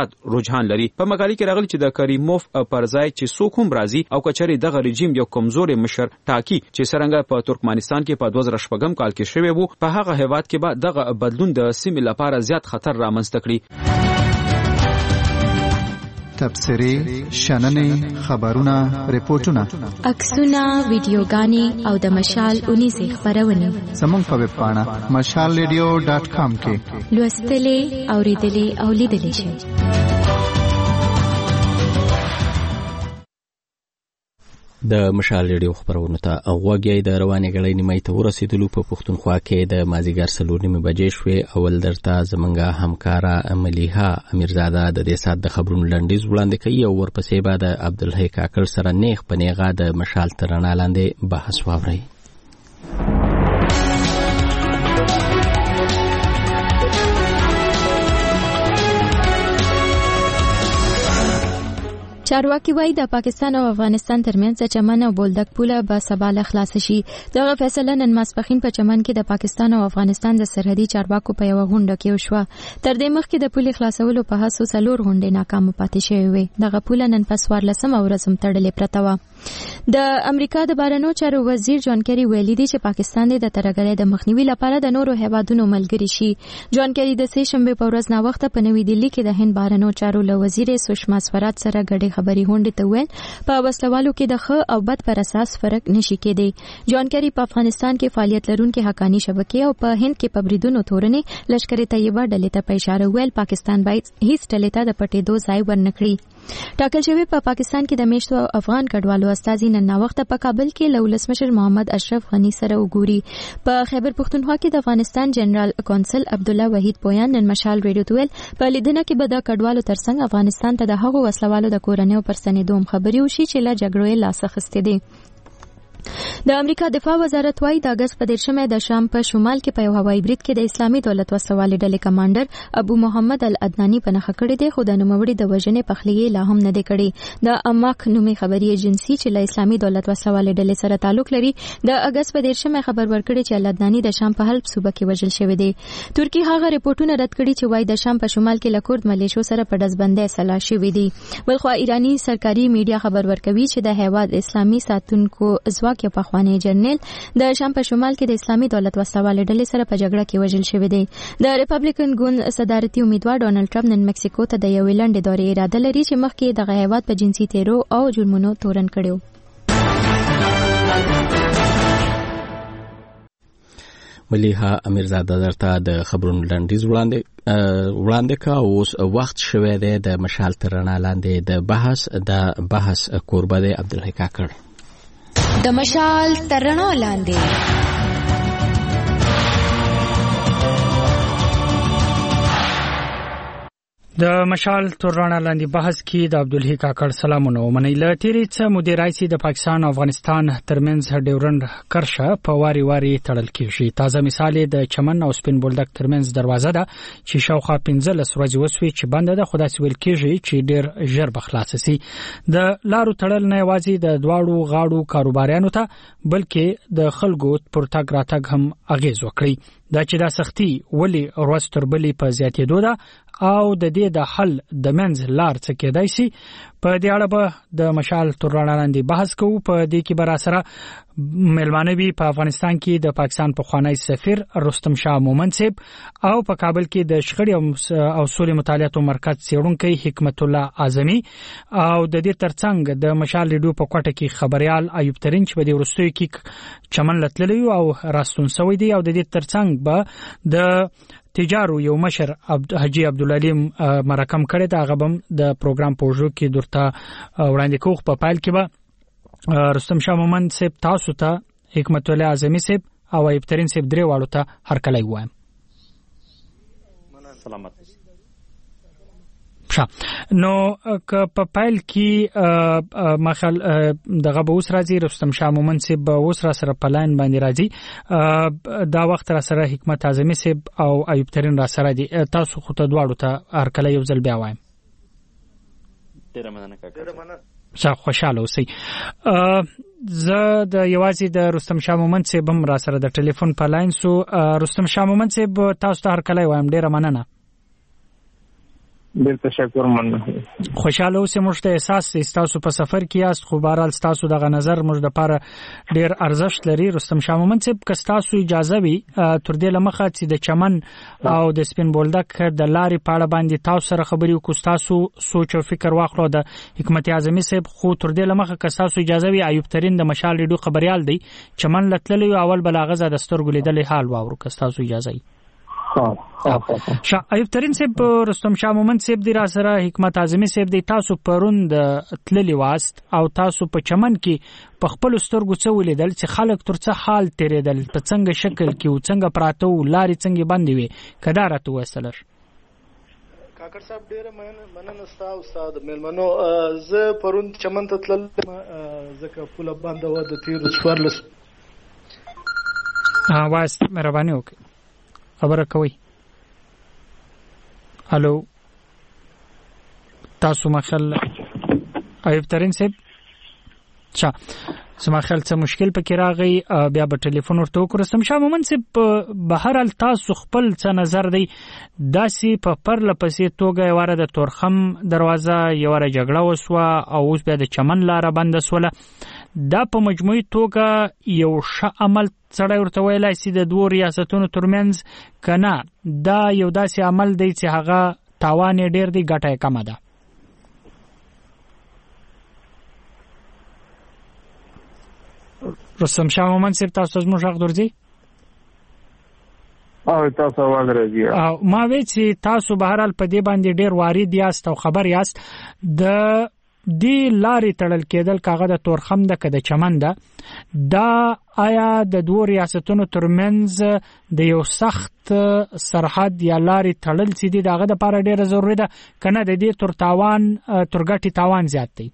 زیات رجحان لري. په مقاله کې راغلی چې د کریموف پر ځای چې څوک هم راځي او کچري دغه رژیم یو کمزوري مشر ټاکي چې څنګه په ترکمنستان کې په دوه زره شپږم کال کې شوی وو، په هغه هیواد کې به دغه بدلون د سیمې لپاره زیات خطر رامنځته کړي. تبصرې، شننې، خبرونه، ریپورتونه، عکسونه، ویډیوګانې او د مشال اونیزې خبرونه زموږ په ویب پاڼه مشال ریډیو ډاټ کام کې لوستلې، اوریدلې او لیدلې شئ. د مشال ریډیو خبرونه ته غوږی د روانې غړې نیمه ته ورسېدلو. په پښتونخوا کې د مازیګر څلور نیمې بجې شوې. اول درته زمونږه همکاره ملیحه امیرزاده د دې سات د خبرونو لنډیز وړاندې کوي او ورپسې به د عبدالحی کاکړ سره نیغ په نیغه د مشال تر رڼا لاندې بحث واورئ. چارواکي وایي د پاکستان او افغانستان ترمنځ د چمن او بولدک پوله به سبا له خلاص شي. دغه فیصله نن ماسپښین په چمن کې د پاکستان او افغانستان د سرحدي چارواکو په یو غونډه کې وشوه. تر دې مخکې د پولې خلاصولو په هڅو څلور غونډې ناکام پاتې شوې وې. دغه پوله نن په څوارلسمه ورځ هم تړلې پرته وه. د امریکا د بهرنیو چارو وزیر جان کری ویلي دی چې پاکستان د ترهګرۍ د مخنیوي لپاره د نورو هیوادونو ملګری شي. جان کری د سې شنبه په ورځ ناوخته په نوې دلی کې د هند بهرنیو چارو له وزیر سشما سوراج سره ګډه خبري غونډه ته ویل په وسلوالو کې د ښه او بد پر اساس فرق نشي کېدی. جان کری په افغانستان کې فعالیت لرونکي حقانی شبکې او په هند کې په بریدونو تورنې لشکر طیبه ډلې ته په اشاره ویل پاکستان باید هیڅ ډلې ته د پټېدو ځای ورنکړي. ټاکل شوی په پاکستان کې د میشتو افغان کډوالو استازي نن ناوخته په کابل کې له ولسمشر محمد اشرف غنی سره وګوري. په خیبر پښتونخوا کې د افغانستان جنرال کونسل عبد الله وحید پویان نن مشال ریډیو ته ویل په لیدنه کې به د کډوالو ترڅنګ افغانستان ته د هغو وسلوالو د کورنیو پر ستنېدو هم خبرې وشي چې له جګړو یې لاس اخیستې دي. د امریکا دفاع وزارت وايي د اگست په دیرشمه د شام په شمال کې په یو هوایي برید کې د اسلامي دولت وسوالې ډلې کمانډر ابو محمد العدناني په نښه کړی دی، خو د نوموړي د وژنې پخلیې لا هم نه دی کړی. د اماک نومي خبري ایجنسي چې له اسلامي دولت وسوالې ډلې سره تعلق لري د اگست په دیرشمه خبر ورکړی چې العدناني د شام په حلب صوبه کې وژل شوی دی. ترکی هغه ریپورتونه رد کړي چې وايي د شام په شمال کې له کورد ملیشو سره په ډزبندۍ سلا شوی دی. بلخو ایرانی سرکاري میډیا خبر ورکوي چې د هیواد اسلامي ساتونکو ځواک په خوانی جنرال د شام په شمال کې د اسلامي دولت وسوالې ډلې سره په جګړه کې وژل شوی دی. د ریپبلیکن ګوند صدارتي امیدوار ډونالد ټرمپ نن مکسیکو ته د یوې لنډې دورې اراده لري چې مخکې دغه هیواد په جنسي تیرو او جرمونو تورن کړیو. ملیحه امیرزاده درته د خبرونو لنډیز وړاندې وړاندې کا. اوس وخت شوی دی د مشال تر رڼا لاندې د بحث د بحث کوربه دی عبدالحی کاکړ. د مشال تر رڼا لاندې د مشال تر رڼا لاندې بحث کې د عبدالحی کاکړ سلامونه ومنئ. له تیرې څه مودې راهیسې د پاکستان او افغانستان ترمنځ ډیورنډ کرښه په واري واري تړل کېږي. تازه مثال د چمن او سپین بولدک ترمنځ دروازه ده چې شاوخوا پنځلس ورځې وسوې چې بنده ده، خو داسې ویل کېږي چې ډېر ژر به خلاصه سي. د لارو تړل نه یوازې د دواړو غاړو کاروباریانو ته بلکې د خلکو پر تګ راتګ هم اغېز وکړي. دا چې دا سختي ولې ورځ تر بلې په زیاتېدو ده او د دې د حل د منځ لار څه کېدای شي، په دې اړه به د مشال تر رڼا لاندې بحث کوو. په دې کې به راسره مېلمانه وي په افغانستان کې د پاکستان پخوانی سفیر رستم شاه مومند صاحب او په کابل کې د شخړې او سولې مطالعاتو مرکز څېړونکی حکمت الله اعظمي او د دې ترڅنګ د مشال ریډیو په کوټه کې خبريال ایوب ترین چې په دې وروستیو کې چمن لتللی او راستون سوی دی او د دې ترڅنګ به د تجارو یو مشر عبد حجی عبدالعلیم مرکم کړی دا غبم د پروګرام پروژو کې درته وړاندې کوخ. په پایل کې به رستم شاه مومند صاحب تاسو ته حکمت الله اعظمي صاحب او ایوب ترین صاحب درې واړو ته هر کله وایم. سلامت نو که په پایل کې مخال دغه به اوس راځي رستم شاه مومند صاحب به اوس را سره په لاین باندې راځي، دا وخت را سره حکمت اعظمي صاحب او ایوب ترین را سره دي. تاسو خو ته دواړو ته هر کله یو ځل بیا وایم. ډیره مننه کاکا. ښه خوشاله اوسئ. زه د یوازې د رستم شاه مومند صاحب هم را سره د ټلیفون په لاین سو. رستم شاه مومند صاحب تاسو ته هر کله وایم ډیره مننه. ډېر تشکر مننه. خوشاله اوسئ. موږ ته احساس تاسو په سفر کې یاست، خو بهرحال تاسو دغه نظر موږ د پاره ډېر ارزښت لري. رستم شاه مومند صاحب که تاسو اجازه وي تر دې لمخه چې د چمن او د سپین بولدک د لارې په اړه باندې تاسو سره خبرې وکړو، تاسو سوچ او فکر واخلو د حکمت اعظمي صاحب. خو تر دې لمخه که تاسو اجازه وي ایوب ترين د مشال ریډیو خبريال دی چمن لتللی اول بلاغه د سترګو لیدلې حال واورو که تاسو اجازه وي. شاه ایوب ترين صاحب، رستم شاه مومند صاحب دی را سره، حکمت اعظمي صاحب دی، تاسو پروند تللی واست او تاسو په چمن کې په خپل سترګو څه ولیدل چې خلک تر څه حال تیرېدل، په څنګه شکل کې او څنګه پراته و، لارې څنګه بندې وي، کدا راته وایستلر؟ کاکړ صاحب ډېره مننه ستا استاد میلمنو. زه پرون چمن ته تللم ځکه پوله بنده وه د تېرو څوارلس. وایست مهرباني وکړئ خبره کوي. الو تاسو مخل ایوب ترين صاحب؟ چا سما خیال څه مشکل پکې راغی، بیا به ټلیفون ورته وکړو. رستم شاه مومند صاحب بهر حال تاسو خپل څه نظر دی داسې په پرله پسې توګه یواره د تورخم دروازه یواره جګړه وسوه او اوس بیا د چمن لاره بنده سوله، دا په مجموعي توګه یو ښه عمل سړی ورته ویلی سي د دوو ریاستونو ترمنځ که نه دا یو داسې عمل دی چې هغه تاوان یې ډېر دی ګټه یې کمه ده؟ رستم شاه مومند صاحب تاسو زموږ غږ درځي؟ او تاسو आवाज راځي. ما وی چې تاسو بهرحال په دې باندې ډېر وارد یاست او خبر یاست د دې لارې تړل کېدل کاغه د تورخم ده که د چمن ده، دا آیا د دوو ریاستونو ترمنځ د یو سخت سرحد یا لارې تړل چې دي دغه دپاره ډېره ضروري ده که نه د دې تر تاوان تر ګټې تاوان زیات دی؟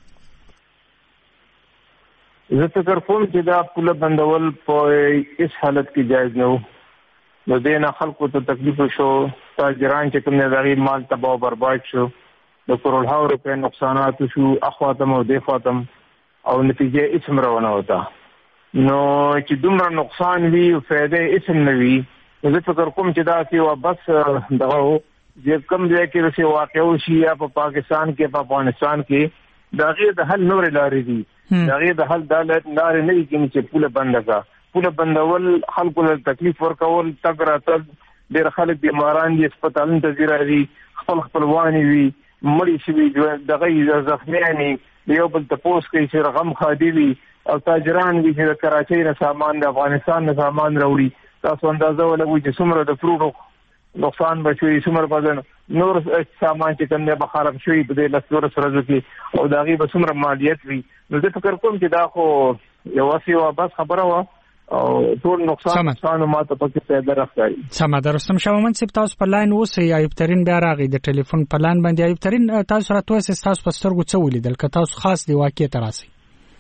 زه فکر کوم چې دا پوله بندول په هیڅ حالت کې جایز نه و. نو دې نه خلکو ته تکلیف شو، تاجران چې کوم دی د هغې مال تباه او برباد شو، د کروڑها روپے نقصانات شو اخواتم او دی خواتم او نتیجه هیڅ هم روانه وته. نو چې دومره نقصان وي او فایده هیڅ هم نه وي، نو زه فکر کوم چې دا چې بس دغه چې کوم ځای کې داسې واقع وشي یا په پاکستان کې په افغانستان کې د هغې د حل نورې لارې دي. د هغې د حل دا لارې نه دي چې پوله بنده کړه. پوله بندول خلکو له تکلیف ورکول، تګ راتګ، ډېر خلک بیماران دي، هسپتالونو ته ځي راځي، خپل خپلوانې وي، مړي شوي، دغه زخمیان د یو بل تپوس کوي چې رقم خادي وي، او تاجران وي چې د کراچۍ نه سامان د افغانستان نه سامان راوړي. تاسو اندازه ولګوئ چې څومره د فروټو نقصان به شوي، څومره به نور سامان چې کوم دی به خراب شوي په دې لس دولس ورځو کې، او د هغې به څومره مالیت وي. نو زه فکر کوم چې دا خو یوازې یوه بس خبره وه او ټول نقصان نقصان ما ته پکې پیدا راښکاري. سمه ده. رستم شاه مومند صاحب تاسو په لاین اوسئ. ایوب ترين بیا راغی د ټلیفون په لاین باندې. ایوب ترين تاسو راته وایئ تاسو په سترګو څه ولیدل که تاسو خاص دې واقع ته راسئ؟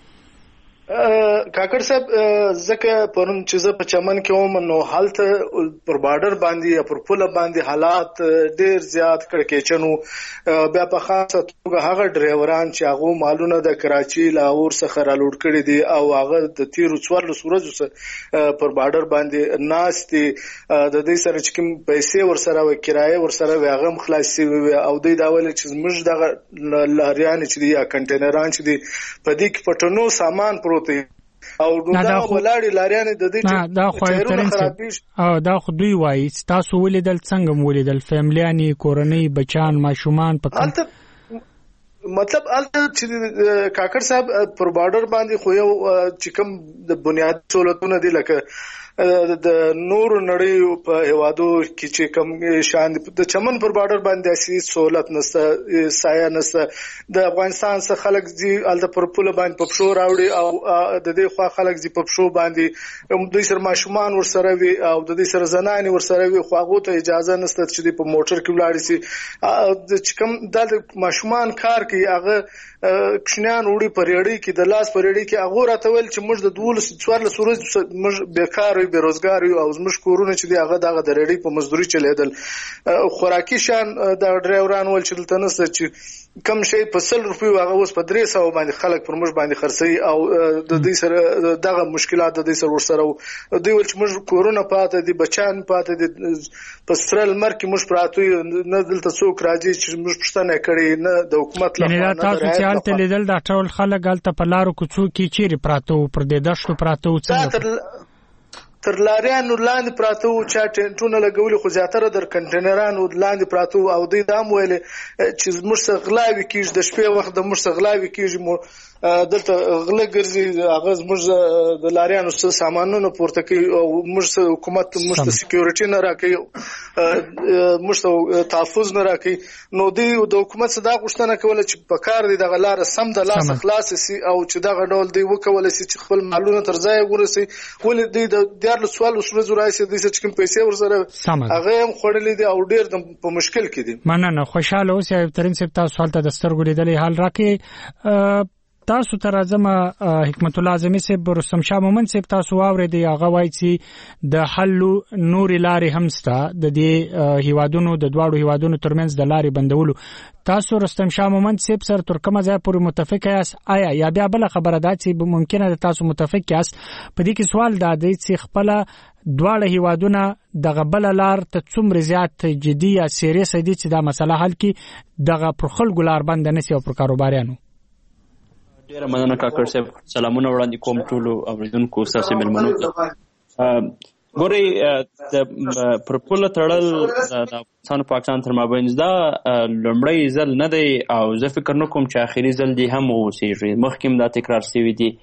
کاکړ صاحب ځکه پرون چې زه په چمن کې وم نو هلته پر بارډر باندې یا پر پوله باندې حالات ډېر زیات کړکېچن وو. بیا په خاصه توګه هغه ډرایوران چې هغو مالونه د کراچۍ لاهور څخه رالوډ کړي دي او هغه د تېرو څوارلسو ورځو څخه پر بارډر باندې ناست دي، د دوی سره چې کوم پیسې ورسره وي، کرایه ورسره وي، هغه هم خلاص شوي وي او دوی دا ویل چې زموږ دغه لاریانې چې دي یا کنټینران چې دي په دې کې په ټنو سامان پروت او دا ولاړې لاریانې د دې چې دا خو ترنګ او دا خو دوی وایي تاسو ولیدل څنګه مو ولیدل فیملیانی کورنۍ بچان ماشومان په مطلب الته چې کاکړ صاحب پر بارډر باندې خو یو چې کوم د بنیادي سہولتونه دي لکه د نور نړۍ په هوادو کې چې کوم شان د چمن پر بارډر باندې اسی سہولت نشته، سایه نشته. د افغانستان څخه خلک دي الته پر پوله باندې په پښو راوړي او د دې خوا خلک دي په پښو باندې دوی سره ماشومان ورسره وي او د دې سره زنانې ورسره وي، خو هغه ته اجازه نشته چې په موټر کې ولاړ شي. د چې کوم د ماشومان کار کوي هغه کښنیان وړي پریړی کې د لاس پریړی کې هغه راته ویل چې موږ د دولس څوارلس ورځې موږ بیکار یو بیروزګار یو او موږ کورونه چې دی هغه دغه د ریړی په مزدوري چلیدل خوراکي شان د ډرایوران ول چې دلته نسته چې کم شي په سل روپیو هغه اوس په درې سوه باندې خلک پر موږ باندې خرڅي او د دې سره دغه مشکلات د دې سره ورسره دوی ول چې موږ کورونه پاتې دي بچان پاتې دي په سترل مر کې موږ پراته نه دلته څوک راځي چې موږ پښتنه کړي نه د حکومت لخوا نه تاسو چې حالت لیدل دا ټول خلک غلطه په لارو کوڅو کې چیرې پراته پر دې دشتو پراته څنګه تر لاریانو لاندې پراته و چا ټینټونه لګولي خو زیاتره در کنټینرانو لاندې پراته او دوی دا هم ویل چې موږ څه غلاوي کېږي د شپې وخت د موږ څه غلاوي کېږي دلته غله ګرځي هغه موږ د لاریانو څه سامانونه پورته کوي او موږ حکومت موږ ته سکیورټي نه راکوي موږ ته تحفظ نه راکوي نو دوی د حکومت څخه دا غوښتنه کوله چې په کار دی دغه لار سم د لاس خلاص سي او چې دغه ډول دی وکول سي چې خپل مالونه تر ځای ورسي ولې دوی د دیار له سوال وسره زورایسي د څه کوم پیسې ورسره هغه هم خړلې دي او ډیر په مشکل کې دي مننه خوشاله اوسئ ترين سپ تاسو حالت د سترګو لیدلې حال راکې تاسو تر اعظم حکمت الله اعظمي صاحب رستم شاه مومن صاحب تاسو واورېدي هغه وایي چې د حل نور لارې هم ستا د دې هیوادونو د دواړو هیوادونو ترمنځ د لارې بندولو تاسو رستم شاه مومن صاحب سره تر کومه ځای پورې متفق یاست آیا یا بیا بل خبره ده چې ممکنه ده تاسو متفق یاست په دې کې سوال دا دی چې خپل دواړه هیوادونه دغه بل لار ته څومره زیات جدي یا سیریس دي چې دا مسله حل کړي دغه پر خلکو لار بند نه سي او پر کاروباریانو ډیره مننه کاکړ صاحب سلامونه وړاندې کوم ټولو اوریدونکو تاسو ملمنو ته ګوري د پرپول تړل د افغانستان پاکستان تر مابین دا لومړی ځل نه دی او زه فکر نه کوم چې اخیری ځل دی هم اوسېږي مخکې دا تکرار شوی دی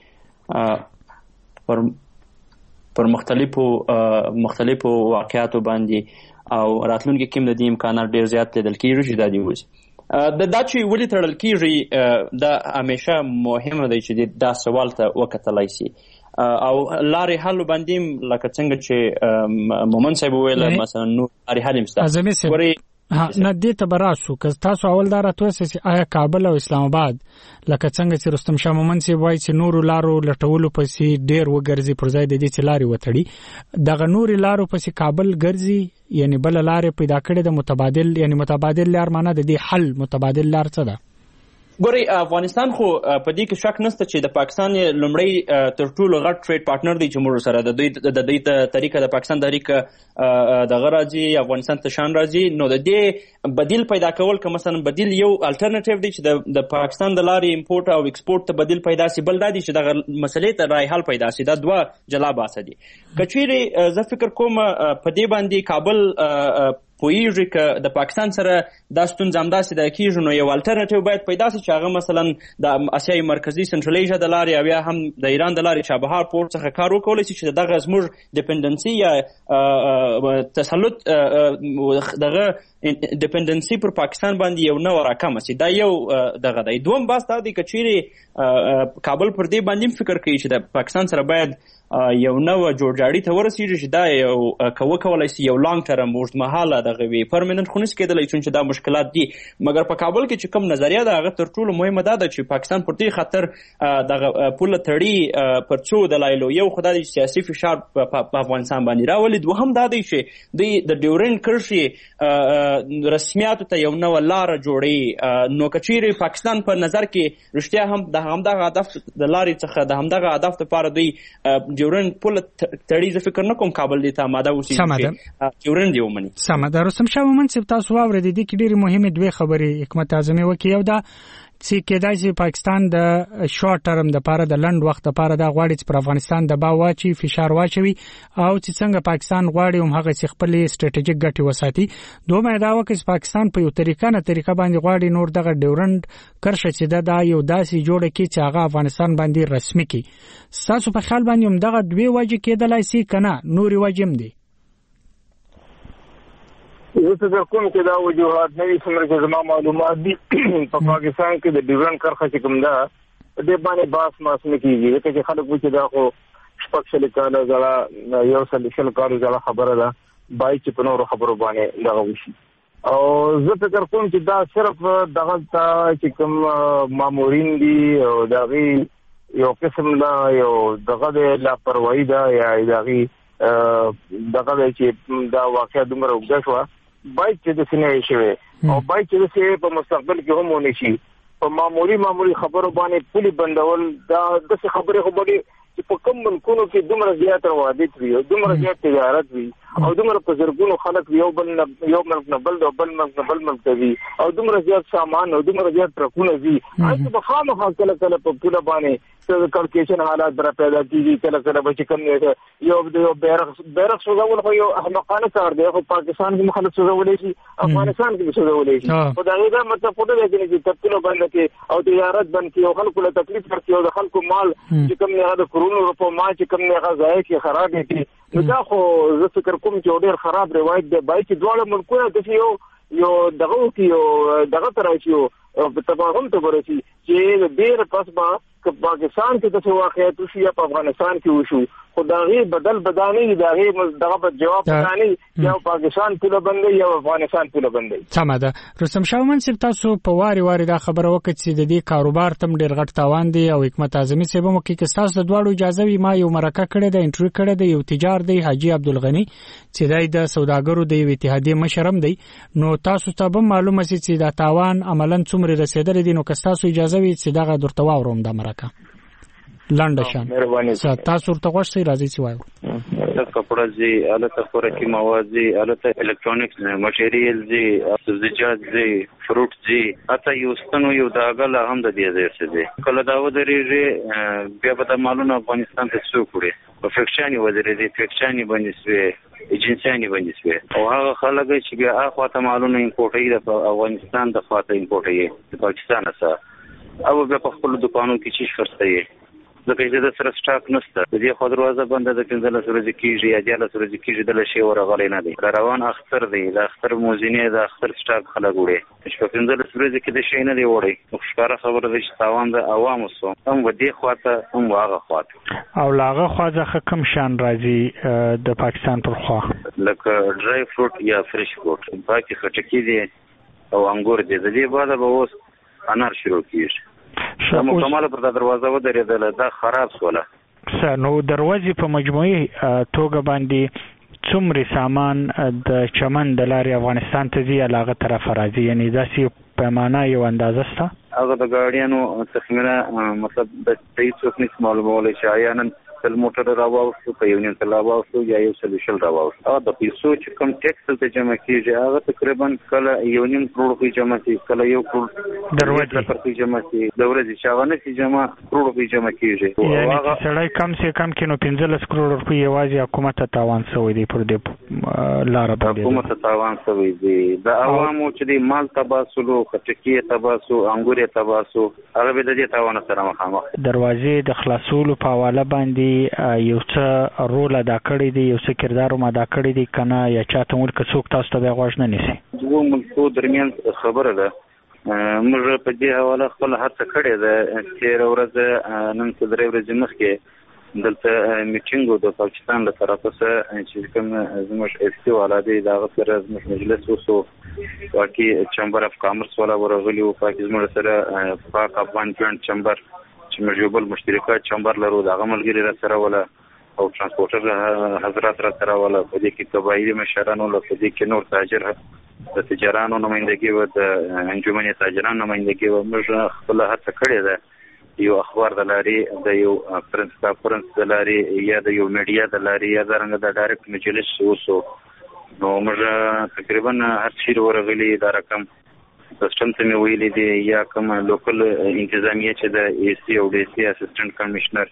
پر پر مختلفو مختلفو واقعاتو باندې او راتلونکي کې د دې امکانات ډیر زیات لیدل کېږي چې دا دی وځي د دا چې ولې تړل کېږي دا همیشه مهمه دی چې دا سوال ته وکتلای شي او لارې حل باندې لکه څنګه چې مومن صاحب ویل مثلا نو لارې حل مسته وري نه دې ته براسو که تاسو اول دا راتوي چې آیا کابل او اسلام آباد لکه څنګه چې رستم شاه مومن صاحب وایي چې نور لارو لټولو پسې ډیر وګرځي پر ځای د دې چې لارې وتړي دغه نور لارو پسې کابل ګرځي یعنی بل لارې پیدا کړي د متبادل یعنی متبادل لار معنی د دې حل متبادل لار څه ده ګوري افغانستان خو په دې کې شک نشته چې د پاکستان لومړی تر ټولو غټ ټریډ پارټنر دی چې موږ سره د دوی د دې طریقه د پاکستان طریقه د غراځي افغانستان ته شان راځي نو د دې بدیل پیدا کول که مثلا بدیل یو الټرنیټیو دی چې د پاکستان د لارې امپورټ او ایکسپورټ ته بدیل پیدا سي بل دا دی چې د مسلې ته رای حل پیدا سي دا دوه جلا باسه دي کچېری زه فکر کوم په دې باندې کابل پویږي چې د پاکستان سره د ستونزې همداسې د کېږي نو یو الټرنیټیو باید پیدا شي چې هغه مثلا د اسیای مرکزی سنټرل ایشیا د لارې او یا هم د ایران د لارې چابهار پورت څخه کار وکولای شي چې دغه زموږ ډیپندنسي یا تسلط دغه ډیپندنسي پر پاکستان باندې یو نو راکم سي دا یو دغه دی دوم باس دا دی چې چیرې کابل پر دې باندې فکر کوي چې د پاکستان سره باید یو نو جوړجاړي ته ورسیږي چې دا یو کوو کولای شي یو لانګ ټرم اوږد مهاله دغه وی پرمننت خو نس کېدلی چې دا مشکلات دي مګر په کابل کې چې کوم نظریه ده هغه تر ټولو مهمه ده چې پاکستان پر دې خاطر دغه پول تړي پر څو دلایلو یو خدای سیاسي فشار په افغانستان باندې راولي دوهم دا دی چې د ډیورند کرښې رسمیاتو ته یو نو لار جوړي نو کچېری پاکستان په نظر کې رښتیا هم د همدغه هدف د لارې څخه د همدغه هدف لپاره دوی ډیورند پول تړي زه فکر نه کوم کابل دې ته آماده اوسي چې ډیورند دی ومني سمه ده رستم شاه مومن صاحب تاسو واورېدې دي کې ډېرې مهمې دوې خبرې حکمت اعظمي وکړي یو دا چې کېدای شي پاکستان د شورت ټرم د پاره د لنډ وخت لپاره دا غواړي چې پر افغانستان د با واچي فشار واچوي او چې څنګه پاکستان غواړي هم هغه چې خپل استراتیژیک ګټې وساتي دوه دا وکړي چې پاکستان په یو طریقه نه طریقه باندې غواړي نور دغه ډیورند کرښه چې دا, دا یو داسې جوړه کړي چې هغه افغانستان باندې رسمي کړي تاسو په خیال باندې هم دغه دوه وجه کېدلای شي کنه نوري وجه هم دي زه فکر کوم چې دا وجوهات نه وي څومره چې زما معلومات دي په پاکستان کې د ډیورند کرښه چې کوم ده دې باندې باس ماس نه کېږي ځکه چې خلک وایي چې دا خو شپږ شل کاله زړه یو سل شل کاله زړه خبره ده باید چې په نورو خبرو باندې دغه وشي او زه فکر کوم چې دا صرف دغه چې کوم مامورین دي او دغه یو قسم لا یو دغه د لاپروايي دا یا دغه دغه چې دا واقعیا دومره وګړه شو باید چې د سینې شوی او باید چې د په مستقبل کې هم ونی شي په معمولی معمولی خبرو باندې پولی بندول دا د خبرې خبرې چې په کوم ملکونو کې دومره زیات روابط وي او دومره زیات تجارت وي او دومره په زرګونو خلک یو بل یو ملک نه بل بل ملک نه بل ملک وي او دومره زیات سامان او دومره زیات ټرکونه وي هغه په خامخا کله کله په پوله باندې کلکیشن حالات در پیدا کیږي کله کله به چې کوم یو یو بیرغ بیرغ سوزول خو یو احمقانه کار دی خو پاکستان کې مخالف سوزولې شي افغانستان کې سوزولې شي خو دا غوډه مطلب پټه دی چې تپلو باندې کې او تجارت بند کې او خلکو له تکلیف ورکړي او د خلکو مال چې کوم نه د کرونو روپو ما چې کوم نه غځای کې خراب دي نو دا خو زه فکر کوم چې ډېر خراب روایت دی باید چې دواړه ملکونه د یو یو دغه کې یو دغه تراشي او په تفاهم ته ورسي چې ډېر پس با که پاکستان کې د واقعیت وشي یا په افغانستان کې وشو خدای بدل بدانی دغه دغه جواب بدانی یا پاکستان پوله بندي یا افغانستان پوله بندي سمه ده رستم شاومن سپ تاسو په واری واری دا خبره وکړه چې د دې کاروبار تم ډیر غټ تاوان دی او حکمت اعظمي سیبه مو کې تاسو د دواړو اجازه وي ما یو مرکه کړې ده انټرویو کړې ده یو تجار دی حاجی عبدالغنی چې دای د سوداګرو د اتحادیې مشرم دی نو تاسو ته به معلومه شي چې دا تاوان عملاً څومره رسیدلی دی نو که تاسو اجازه وي چې دا درته واورم دا مرکه لندشان مهرباني تاسو ورته غوښتي راځي چې وایو د کپڑا زی الته خوراکي مواد زی الته الکترونیکس مټیریل زی سبزیجات زی فروټ زی اته یو ستنو یو داګل هم د دې ځای څخه دی کله دا ودرېږي بیا به د مالونو افغانستان ته څو کړي په فکشنی ودرېږي فکشنی باندې سوي ایجنسیانی باندې سوي او هغه خلک چې بیا اخوا ته مالونه امپورټي د افغانستان د خواته امپورټي د پاکستان سره او بیا په خپل دکانو کې چی خرڅي ځکه چې د سره سټاک نشته د دې خو دروازه بنده د پنځله سره ځکیږي یا د سره ځکیږي د لشي ورغلې نه دی روان اختر دی د اختر موزینه د اختر سټاک خلک وړي چې په پنځله سره ځکه د شي نه دی وړي ښکارا خبره ده چې تاوان د عوامو سو هم و دې خواته هم واغه خواته او لاغه خواځه کوم شان راځي د پاکستان پر خوا لکه ډرای فروټ یا فریش فروټ باقي خټکی دي او انګور دي د دې بعد به اوس انار شروع کیږي شمو کمال پر دروازه ودرېدل دا خراب سواله څه نو دروازې په مجموعي توګه باندې څومره سامان د چمن د لارې افغانستان ته ځي علاقه طرف راځي یعنی داسې پیمانه یو اندازه ستا هغه د ګاډیانو تخمینه مطلب د هیڅ څوک نس معلومول شي احیانا تل موټر راوځو په یو نیم تل راوځو یا یو سلیشل راوځو هغه د پیسو چې کوم ټیکس ته جمع کیږي هغه تقریبا کله یو نیم کروڑ په جمع کیږي کله یو کروڑ دروازه په جمع کیږي د ورځې شاونه چې جمع کروڑ په جمع کیږي یعنی سړی کم سے کم کینو پنځلس کروڑ په یوازې حکومت ته تاوان شوی دی پر دې لار باندې حکومت ته تاوان شوی دی د عوامو چې د مال تباسلو خټکی تباسو انګور تباسو هغه به د دې تاوان سره مخامخ دروازې د خلاصولو په حواله باندې یو څه رول ادا کړی دی یو څه کردار هم ادا کړی دی کنه یا چاته ول که څوک تاسو ته غوښ نه نیسي دوه ملکو درمیان خبره ده موږ په دې حواله خپل هڅه کړې ده چې ورځ نن څه درې ورځې مخکې دلته میټینګ د پاکستان له طرفه څخه چې کوم زموږ اف سی والا دی دا سره زموږ مجلس وسو واکي چمبر اف کامرس والا ورغلی او پاکستان سره پاک افغان جوائنٹ چمبر چې موږ یو بل مشترکات چمبر لرو دا غملګری را سره ولا او ترانسپورټر حضرات را سره ولا په دې کې قبایلی مشرانو له په دې کې نور تاجر د تجارانو نمائندګي و د انجمن تاجرانو نمائندګي و موږ خپل هڅه کړې ده یو اخبار د لاري د یو پرنس کانفرنس د لاري یا د یو میډیا د لاري یا د رنګ د ډایرکټ مجلس وسو نو موږ تقریبا هر شي ورغلي دا رقم سیستم ته مې ویلې دي یا کوم لوکل انتظامیه چې د ای سی او ډي سی اسسټنټ کمشنر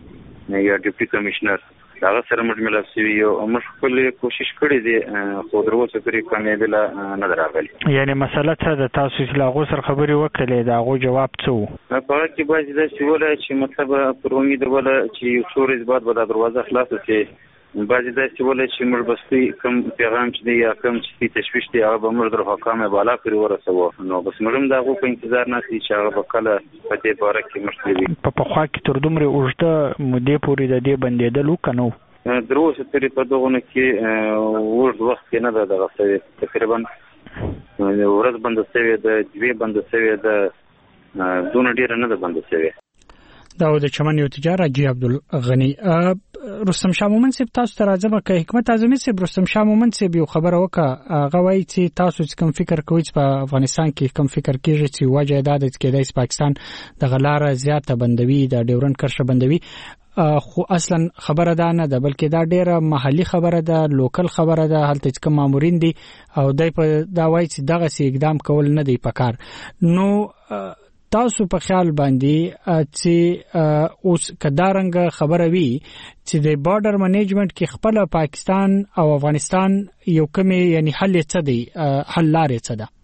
یا ډیپټي کمشنر دا سره موږ ملل سوي یو موږ خپل کوشش کړې دي خو دروازه پرې کامیابه نه دراغلي یعنی مسله ته د تاسو لاغو سره خبري وکړلې دا غو جواب څه په کې باید د سیوله چې مطلب پر امید ولا چې یو څورز بعد به دروازه خلاصه شي بعضی داسې ولې چې موږ بستی کوم پیغام چې دی یا کوم چې تشویش دی هغه به موږ در حکام بالا پرې ورسوو نو بس موږ دا غو په انتظار نه سي چې هغه به کله په دې باره کې مشکل وي په پخوا کې تر دومره اوږده مودې پورې د دې بندېدل وکنو دروسه ترې په دغه کې اوږد وخت نه ده دغه څه تقریبا ورځ بند شوی د دوی بند شوی د دونه ډیر نه ده بند شوی. دا د چمن یو تجار حاجی عبدالغنی. رستم شاه مومن صاحب تاسو ته راځم که حکمت اعظمي صاحب رستم شاه مومن صاحب یو خبره وکړه هغه وایي چې تاسو کوم فکر کوئ چې په افغانستان کې کوم فکر کیږي چې وجه دا ده چې کېدای شي پاکستان د غلاره زیاته بندوي د ډیورنډ کرښه بندوي خو اصلا خبره ده نه ده بلکې دا ډیره محلي خبره ده لوکل خبره ده هلته چې کوم مامورین دي او دای په دا وایي چې دغه سي اقدام کول نه دی پکار. نو تاسو په خیال باندې چې اوس کدارنګ خبره وی چې د بارډر منیجمنت کې خپل پاکستان او افغانستان یو کمی یعنی حل څه دی حل لارې څه ده؟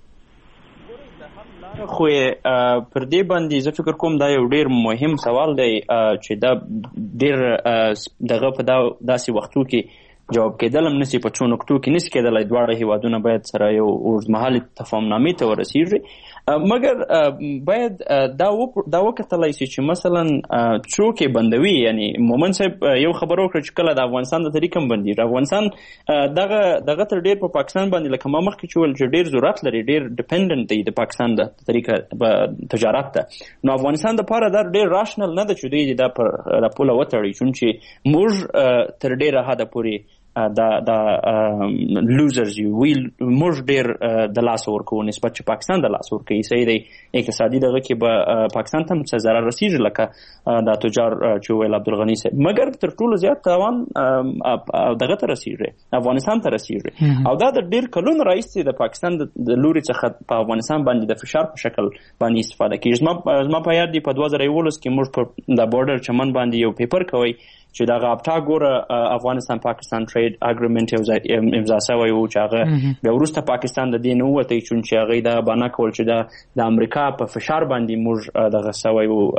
خو پر دې باندې زه فکر کوم دا یو ډیر مهم سوال دی چې دا ډیر دغه په داسې وختو کې جواب کېدل هم نسی په څو نقطو کې نسی کېدلای. دواړه هیوادونه باید سره یو اوږدمهالې تفاهمنامې ته ورسیږي مګر باید دا دا وکتلای شي چې مثلا څوک بندوي. یعنی مومن صاحب یو خبر وکړ چې کله د افغانستان د طریقم بندي افغانستان دغه دغه تر ډیر په پاکستان باندې لکه ما مخکې چې ول چې ډیر ضرورت لري ډیر ډیپندنت دی د پاکستان د طریقه تجارت ته. نو افغانستان د پاره دا ډیر راشنل نه ده چې دوی دا پر راپوله وتړي چې موږ تر ډیره حده پورې دا دا لوزرز یو وی موږ ډیر د لاس ورکو نسبت چې پاکستان د لاس ورکوي. صحیح دی اقتصادي دغه کې به پاکستان ته څه ضرر رسیږي لکه دا تجار چې ویل عبدالغنی صاحب مګر تر ټولو زیات تاوان دغه ته رسیږي افغانستان ته رسیږي او دا د ډیر کلونو راځي د پاکستان د لوري څخه په افغانستان باندې د فشار په شکل باندې استفاده کیږي. زما په یاد دی په دوه زره یولس کې موږ په د بارډر چمن باندې یو پیپر کوي چې دا غابټا ګوره افغانستان پاکستان ټریډ اګریمنت یو امضا شوی و چې هغه بیا وروسته پاکستان د دې نه وته چې هغه دا بنا کول چې دا د امریکا په فشار باندې موږ دغه شوی و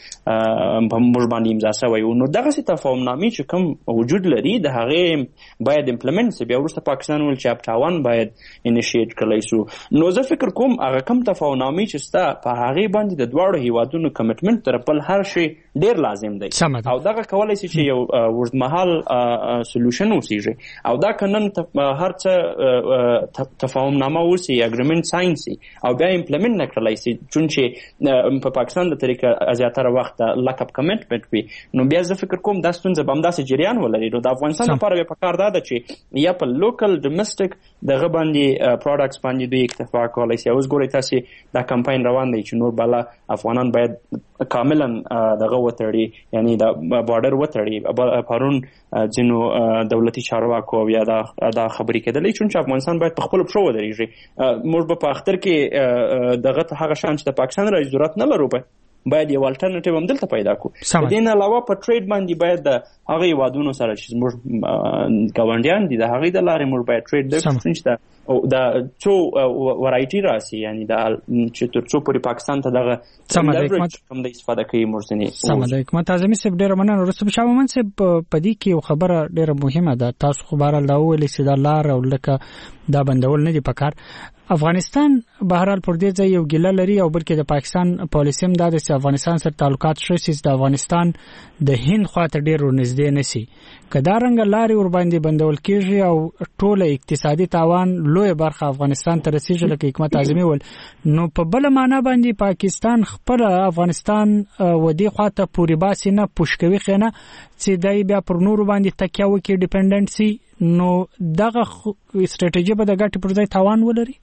په موږ باندې امضا شوی و. نو دغه څه تفاهمنامې چې کوم وجود لري د هغه باید امپلیمنت شي. بیا وروسته پاکستان ول چې اپټاون باید انیشیټ کړی شو. نو زه فکر کوم هغه کوم تفاهمنامې چې ستا په هغه باندې د دواړو هیوادونو کمټمنټ تر خپل هر شي ډیر لازم دی او دغه کولای شي یو ورځمحال سولوشن وسیږي او دا کنن هر څه تفاهمنامه وسی اګریمنت ساين سي او بیا امپلیمنت نکړلای شي چې په پاکستان د طریقه زیاتره وخت لاک اپ کمټمنټ وي. نو بیا زه فکر کوم دا ستونزه به همداسې جریان ولري. نو د افغانستان لپاره به پکار ده چې یا په لوکل ډومېسټک دغه باندې پروډکټس باندې دوی اکتفا کولای شي. اوس ګورئ تاسو دا کمپاین روان دی چې نور بالا افغانان باید کاملا دغه وتړي یعنی دا بارډر وتړي. پرون ځینو دولتي چارواکو یا دا دا خبرې کېدلې چې افغانستان باید په خپل پښو ودرېږي. موږ به په اختر کې دغه ته هغه شان چې د پاکستان راځي ضرورت نه لرو باید یو الټرنیټیو هم دلته پیدا کو. د دې نه علاوه په ټریډ باندې باید د هغه هیوادونو سره چې موږ ګاونډیان دي د هغې د لارې موږ باید ټریډ د او دا څو ورایټي راسي یعنی دا چې تر څو پورې پاکستان ته دغه کوم د استفاده کوي مرسنی. سم د حکمت اعظمي صاحب ډیر مننه. رستم شاه مومن صاحب په دې کې خبره ډیره مهمه ده. تاسو خبره لا ویلې چې د لار او لکه دا بندول نه دي پکار. افغانستان بهرحال پر دې ځای یو ګیله لري او بلکې د پاکستان پالیسي هم دا ده چې افغانستان سره تعلقات شي د افغانستان د هند خواته ډیر ورنږدې نشي. کدارنګ لارې ور باندې بندول کیږي او ټوله اقتصادي تاوان لوی برخه افغانستان ته رسیږي لکه حکمت اعظمي ول. نو په بل معنا باندې پاکستان خپل افغانستان ودی خواته پوری باسي نه پوشکوي خنه چې دای بیا پر نور باندې تکیه وکي ډیپندنسي. نو دغه استراتیژي به د ګټ پر ځای تاوان ولري.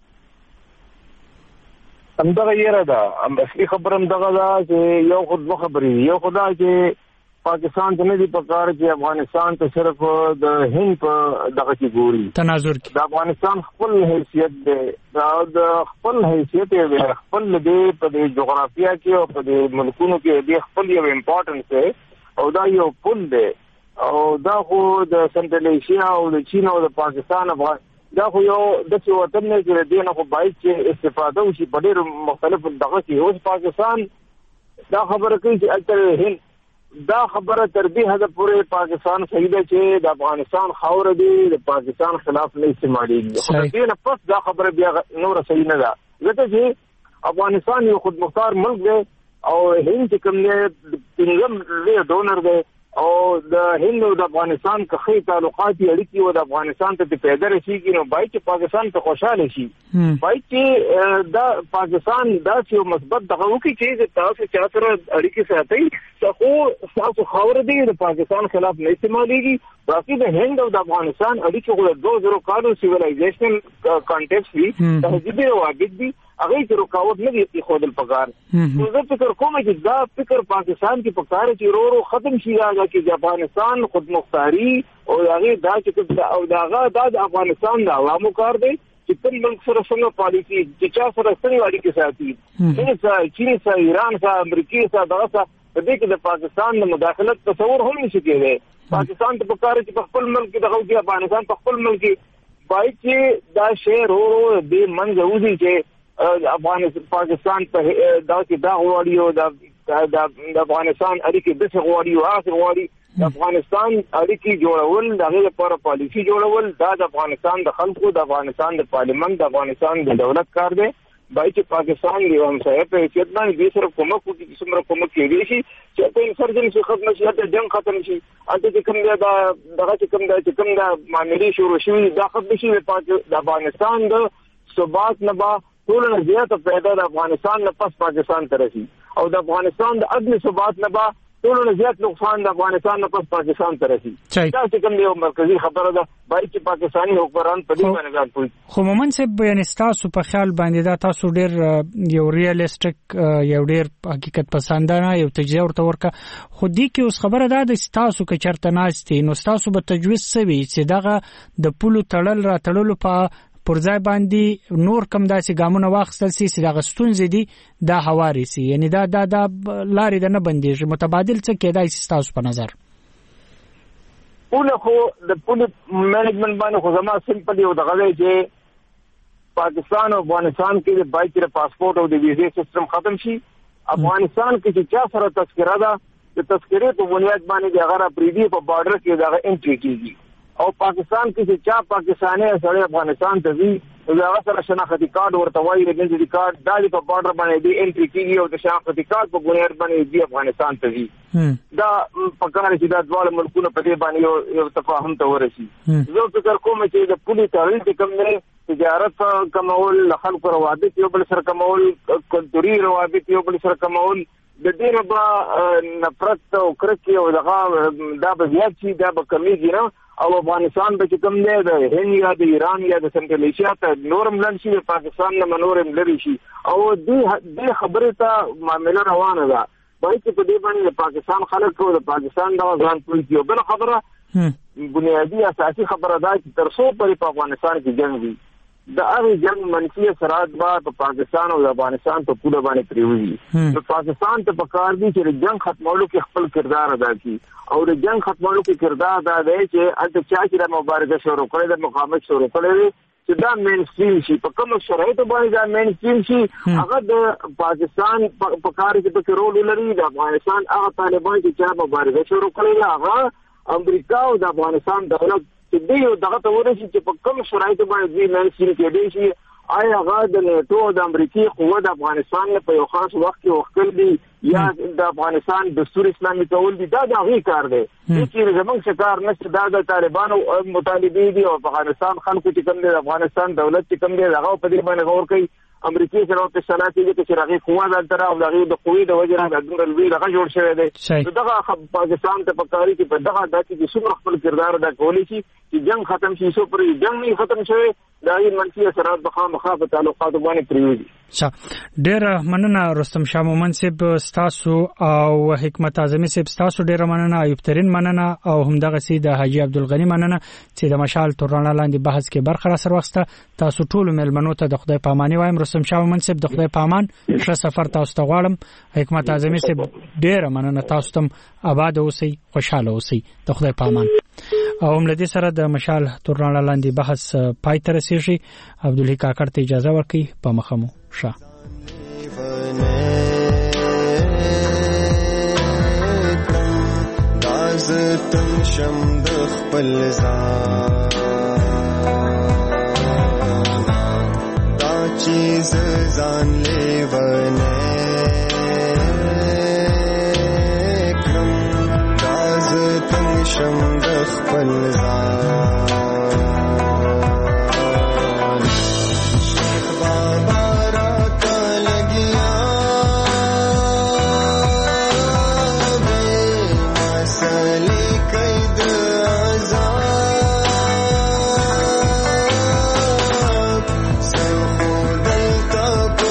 همدغه یره ده هم اصلي خبره همدغه ده چې یو خود خبرې یو خدا چې پاکستان ته نه دی پکار چې افغانستان ته صرف د هند په دغه کې ګوري تناظر د افغانستان خپل حیثیت دی دا د خپل حیثیت دی خپل دی په د جغرافیه کې او په د ملکونو کې دی خپل یو امپورټنس دی او دا یو پل دی او دا خو د سنټرل ایشیا او د چین او د پاکستان افغان دا خو یو د څه وطن نه چې دی نه خو باید چې استفاده وشي په ډېر مختلف دغه کې. اوس پاکستان دا خبره کوي چې البته هند دا خبره تر دې حد پورې پاکستان صحیح ده چې د افغانستان خاور دی د پاکستان خلاف نه استعمالېږي. خو دې نه پس دا خبره بیا نور صحیح نه ده ځکه چې افغانستان یو خود مختار ملک دی او هند چې کوم نه پنځم لوی ډونر دی او د هند او د افغانستان کخې تعلقات اړیکې او د افغانستان ته پیدا رسیږي نو باید چې پاکستان ته خوشاله شي باید چې د پاکستان داسې یو مثبت دغه وکړي چې تاسو چا سره اړیکې ساتي خو تاسو خاور دی د پاکستان خلاف نه استعمالېږي باقي د هند او د افغانستان اړیکې خو د دوه زره کالو سیویلایزیشن کانټیکسټ وي تهذیبي روابط دي هغه کې رکاوټ نه دی خودل پکار نو زه فکر کوم چې دا فکر پاکستان کې پکاره چې ورو ورو ختم شي دا چې افغانستان خودمختاري او هغه دا چې او داغه د افغانستان د عوامو کار دی چې کوم ملک سره څنګه پالیسي چې چا سره څنګه اړیکې ساتي چې چین سره ایران سره امریکا سره دغه سره د دې کې د پاکستان د مداخلت تصور هم نشي کېدای پاکستان ته پکاره چې په خپل ملک دغه کې افغانستان په خپل ملک باید چې دا شی ورو ورو د منځ وځي چې افغانستان پاکستان په دا کې دا غواړي او دا د افغانستان اړیکې د څه غواړي او اخر غواړي د افغانستان اړیکې جوړول دغه لپاره پالیسي جوړول دا د افغانستان د خلکو د افغانستان د پارلیمنت د افغانستان د دولت کار دی باید چې پاکستان دی هم صاحب په حیثیت باندې دې سره کومک وکړي چې څومره کومک کېږي شي چې په انسرجنسي ختم شي د جنگ ختم شي اته چې کوم دا دغه چې کوم دا چې کوم دا معاملې شروع شي دا ختم شي د افغانستان د ثبات نه با ټول نه زیاته پیدا د افغانستان نه پس پاکستان ته رسي او د افغانستان د عدل ثبات نه با ټول نه زیات نقصان د افغانستان نه پس پاکستان ته رسي دا چې کوم یو مرکزی خبره ده باید چې پاکستاني حکمران په دې باندې ځان پوي خو مومن صاحب یعنی تاسو په خیال باندې دا تاسو ډیر یو ریالستیک یو ډیر حقیقت پسندانه یو تجزیه ورته ورکا خو دې کې اوس خبره ده د تاسو کې چرته ناشتي نو تاسو به تجویز سوي چې دغه د پولو تړل را تړلو په پرځای باندې نور کم داسې ګامونه واخیستل سي چې د غستونځ دي دا هواري سي یعنی دا دا د لارې د نه بنديږي متبادل څه کېدای سي تاسو په نظر پوله خو د پوله مینجمنت باندې خو زما سمپل یو دغه دی چې پاکستان او افغانستان کې د بایکر پاسپورت او د ویزې سیستم ختم شي افغانستان کې چې چا سره تذکره ده د تذکرې په بنیاد باندې د هغه پریدي په بارډر کې دغه انټری کیږي او پاکستان کې چې چا پاکستاني سره افغانستان ته وي دا سره شناختی کارت ورته وایي د کارت د په بارډر باندې دی انټری کیږي او د شناختی کارت په بنیاد باندې دی افغانستان ته وي دا په کار چې د ډول ملکونو په دې باندې یو تفاهم ته ورسي زه فکر کوم چې د پولیس تړل کوم نه تجارت کمول خلکو روابط یو بل سره کمول کلتوري روابط یو بل سره کمول د دې ربا نفرت او کرکه او دغه دا به زیات شي دا به کمیږي نه او افغانستان به کوم دی د هند یا د ایران یا د سنټرل ایشیا ته نورم لن شي پاکستان نه نورم لري شي او دې دې خبره ته معاملې روانه ده باید په دې باندې پاکستان خلک او د پاکستان د ځان پولیسو بل خبره بنیادی اساسي خبره ده چې تر څو په افغانستان کې جنگ وي د هغه جنگ منفي اثرات به په پاکستان او افغانستان په پوره باندې پریوي نو پاکستان ته پکار دي چې جنگ ختمولو کې خپل کردار ادا کړي او د جنگ ختمولو کې کردار ادا دی چې اته چا چې د مبارزه شروع کړې د مقاومت شروع کړې چې دا مین سټریم شي په کوم شرایطو باندې دا مین سټریم شي هغه د پاکستان په کار کې په رول لري د افغانستان هغه طالبان چې چا مبارزه شروع کړې هغه امریکا او د افغانستان دولت چې دی دغه ته ورشي چې په کوم شرایطو باندې دی مین سټریم کې دی شي آیا هغه د نیټو د امریکای قوت د افغانستان په یو خاص وخت کې وکړ دي یا د افغانستان دستور اسلامي کول دي دا د هغه کار دی چې زمونږ شکار نشته دا د طالبانو مطالبه دي او افغانستان خلکو چې کوم د افغانستان دولت چې کوم دی هغه په دې باندې غور کوي امریکای سره په صلاح کې چې هغه قوت د تر او هغه د قوی د وجه نه د لوی هغه جوړ شوی دی دغه پاکستان ته پکاري چې په دغه داسې چې څومره خپل کردار ادا کولی شي چې جنگ ختم شي سو پر جنگ نه ختم شوی دا یې منفي اثرات بخا مخافه تعلقات باندې پریوي ښه ډېر مننه رستم شاه مومن صاحب ستاسو او حکمت اعظمي صاحب ستاسو ډېر مننه ایوب ترين مننه او همدغه سي د حاجی عبدالغنی مننه چې د مشال تورانه لاندې بحث کې برخه را سره وسته تاسو ټول ملمنو ته د خدای پاماني وایم رستم شاه مومن صاحب د خدای پامان ښه سفر تاسو ته غواړم حکمت اعظمي صاحب ډېر مننه تاسو ته آباد اوسئ خوشاله اوسئ د خدای پامان او ملدي سره د مشال تورانه لاندې بحث پای ته رسیږي عبدالله کاکړ ته اجازه ورکړي په مخمو ښه تم شم د خپل ځان دا چیز ځان لیونه کړم دا شم د خپل ځان شیخ بابا را تا لګیا بے مسلې کوي د عذاب زه خو دلته په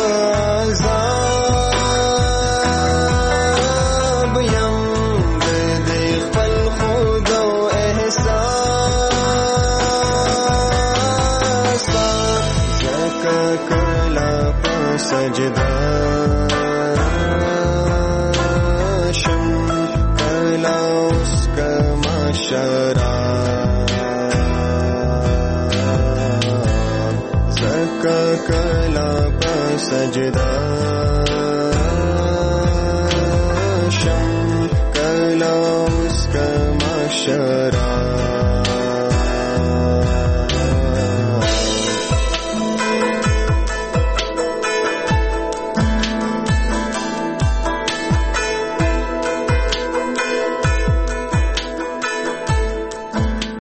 عذاب یم د دې خپل خود او احساس زکه کله په سجده شم کله اوس کما شراب زکه کله په سجده شم کله اوس کما شراب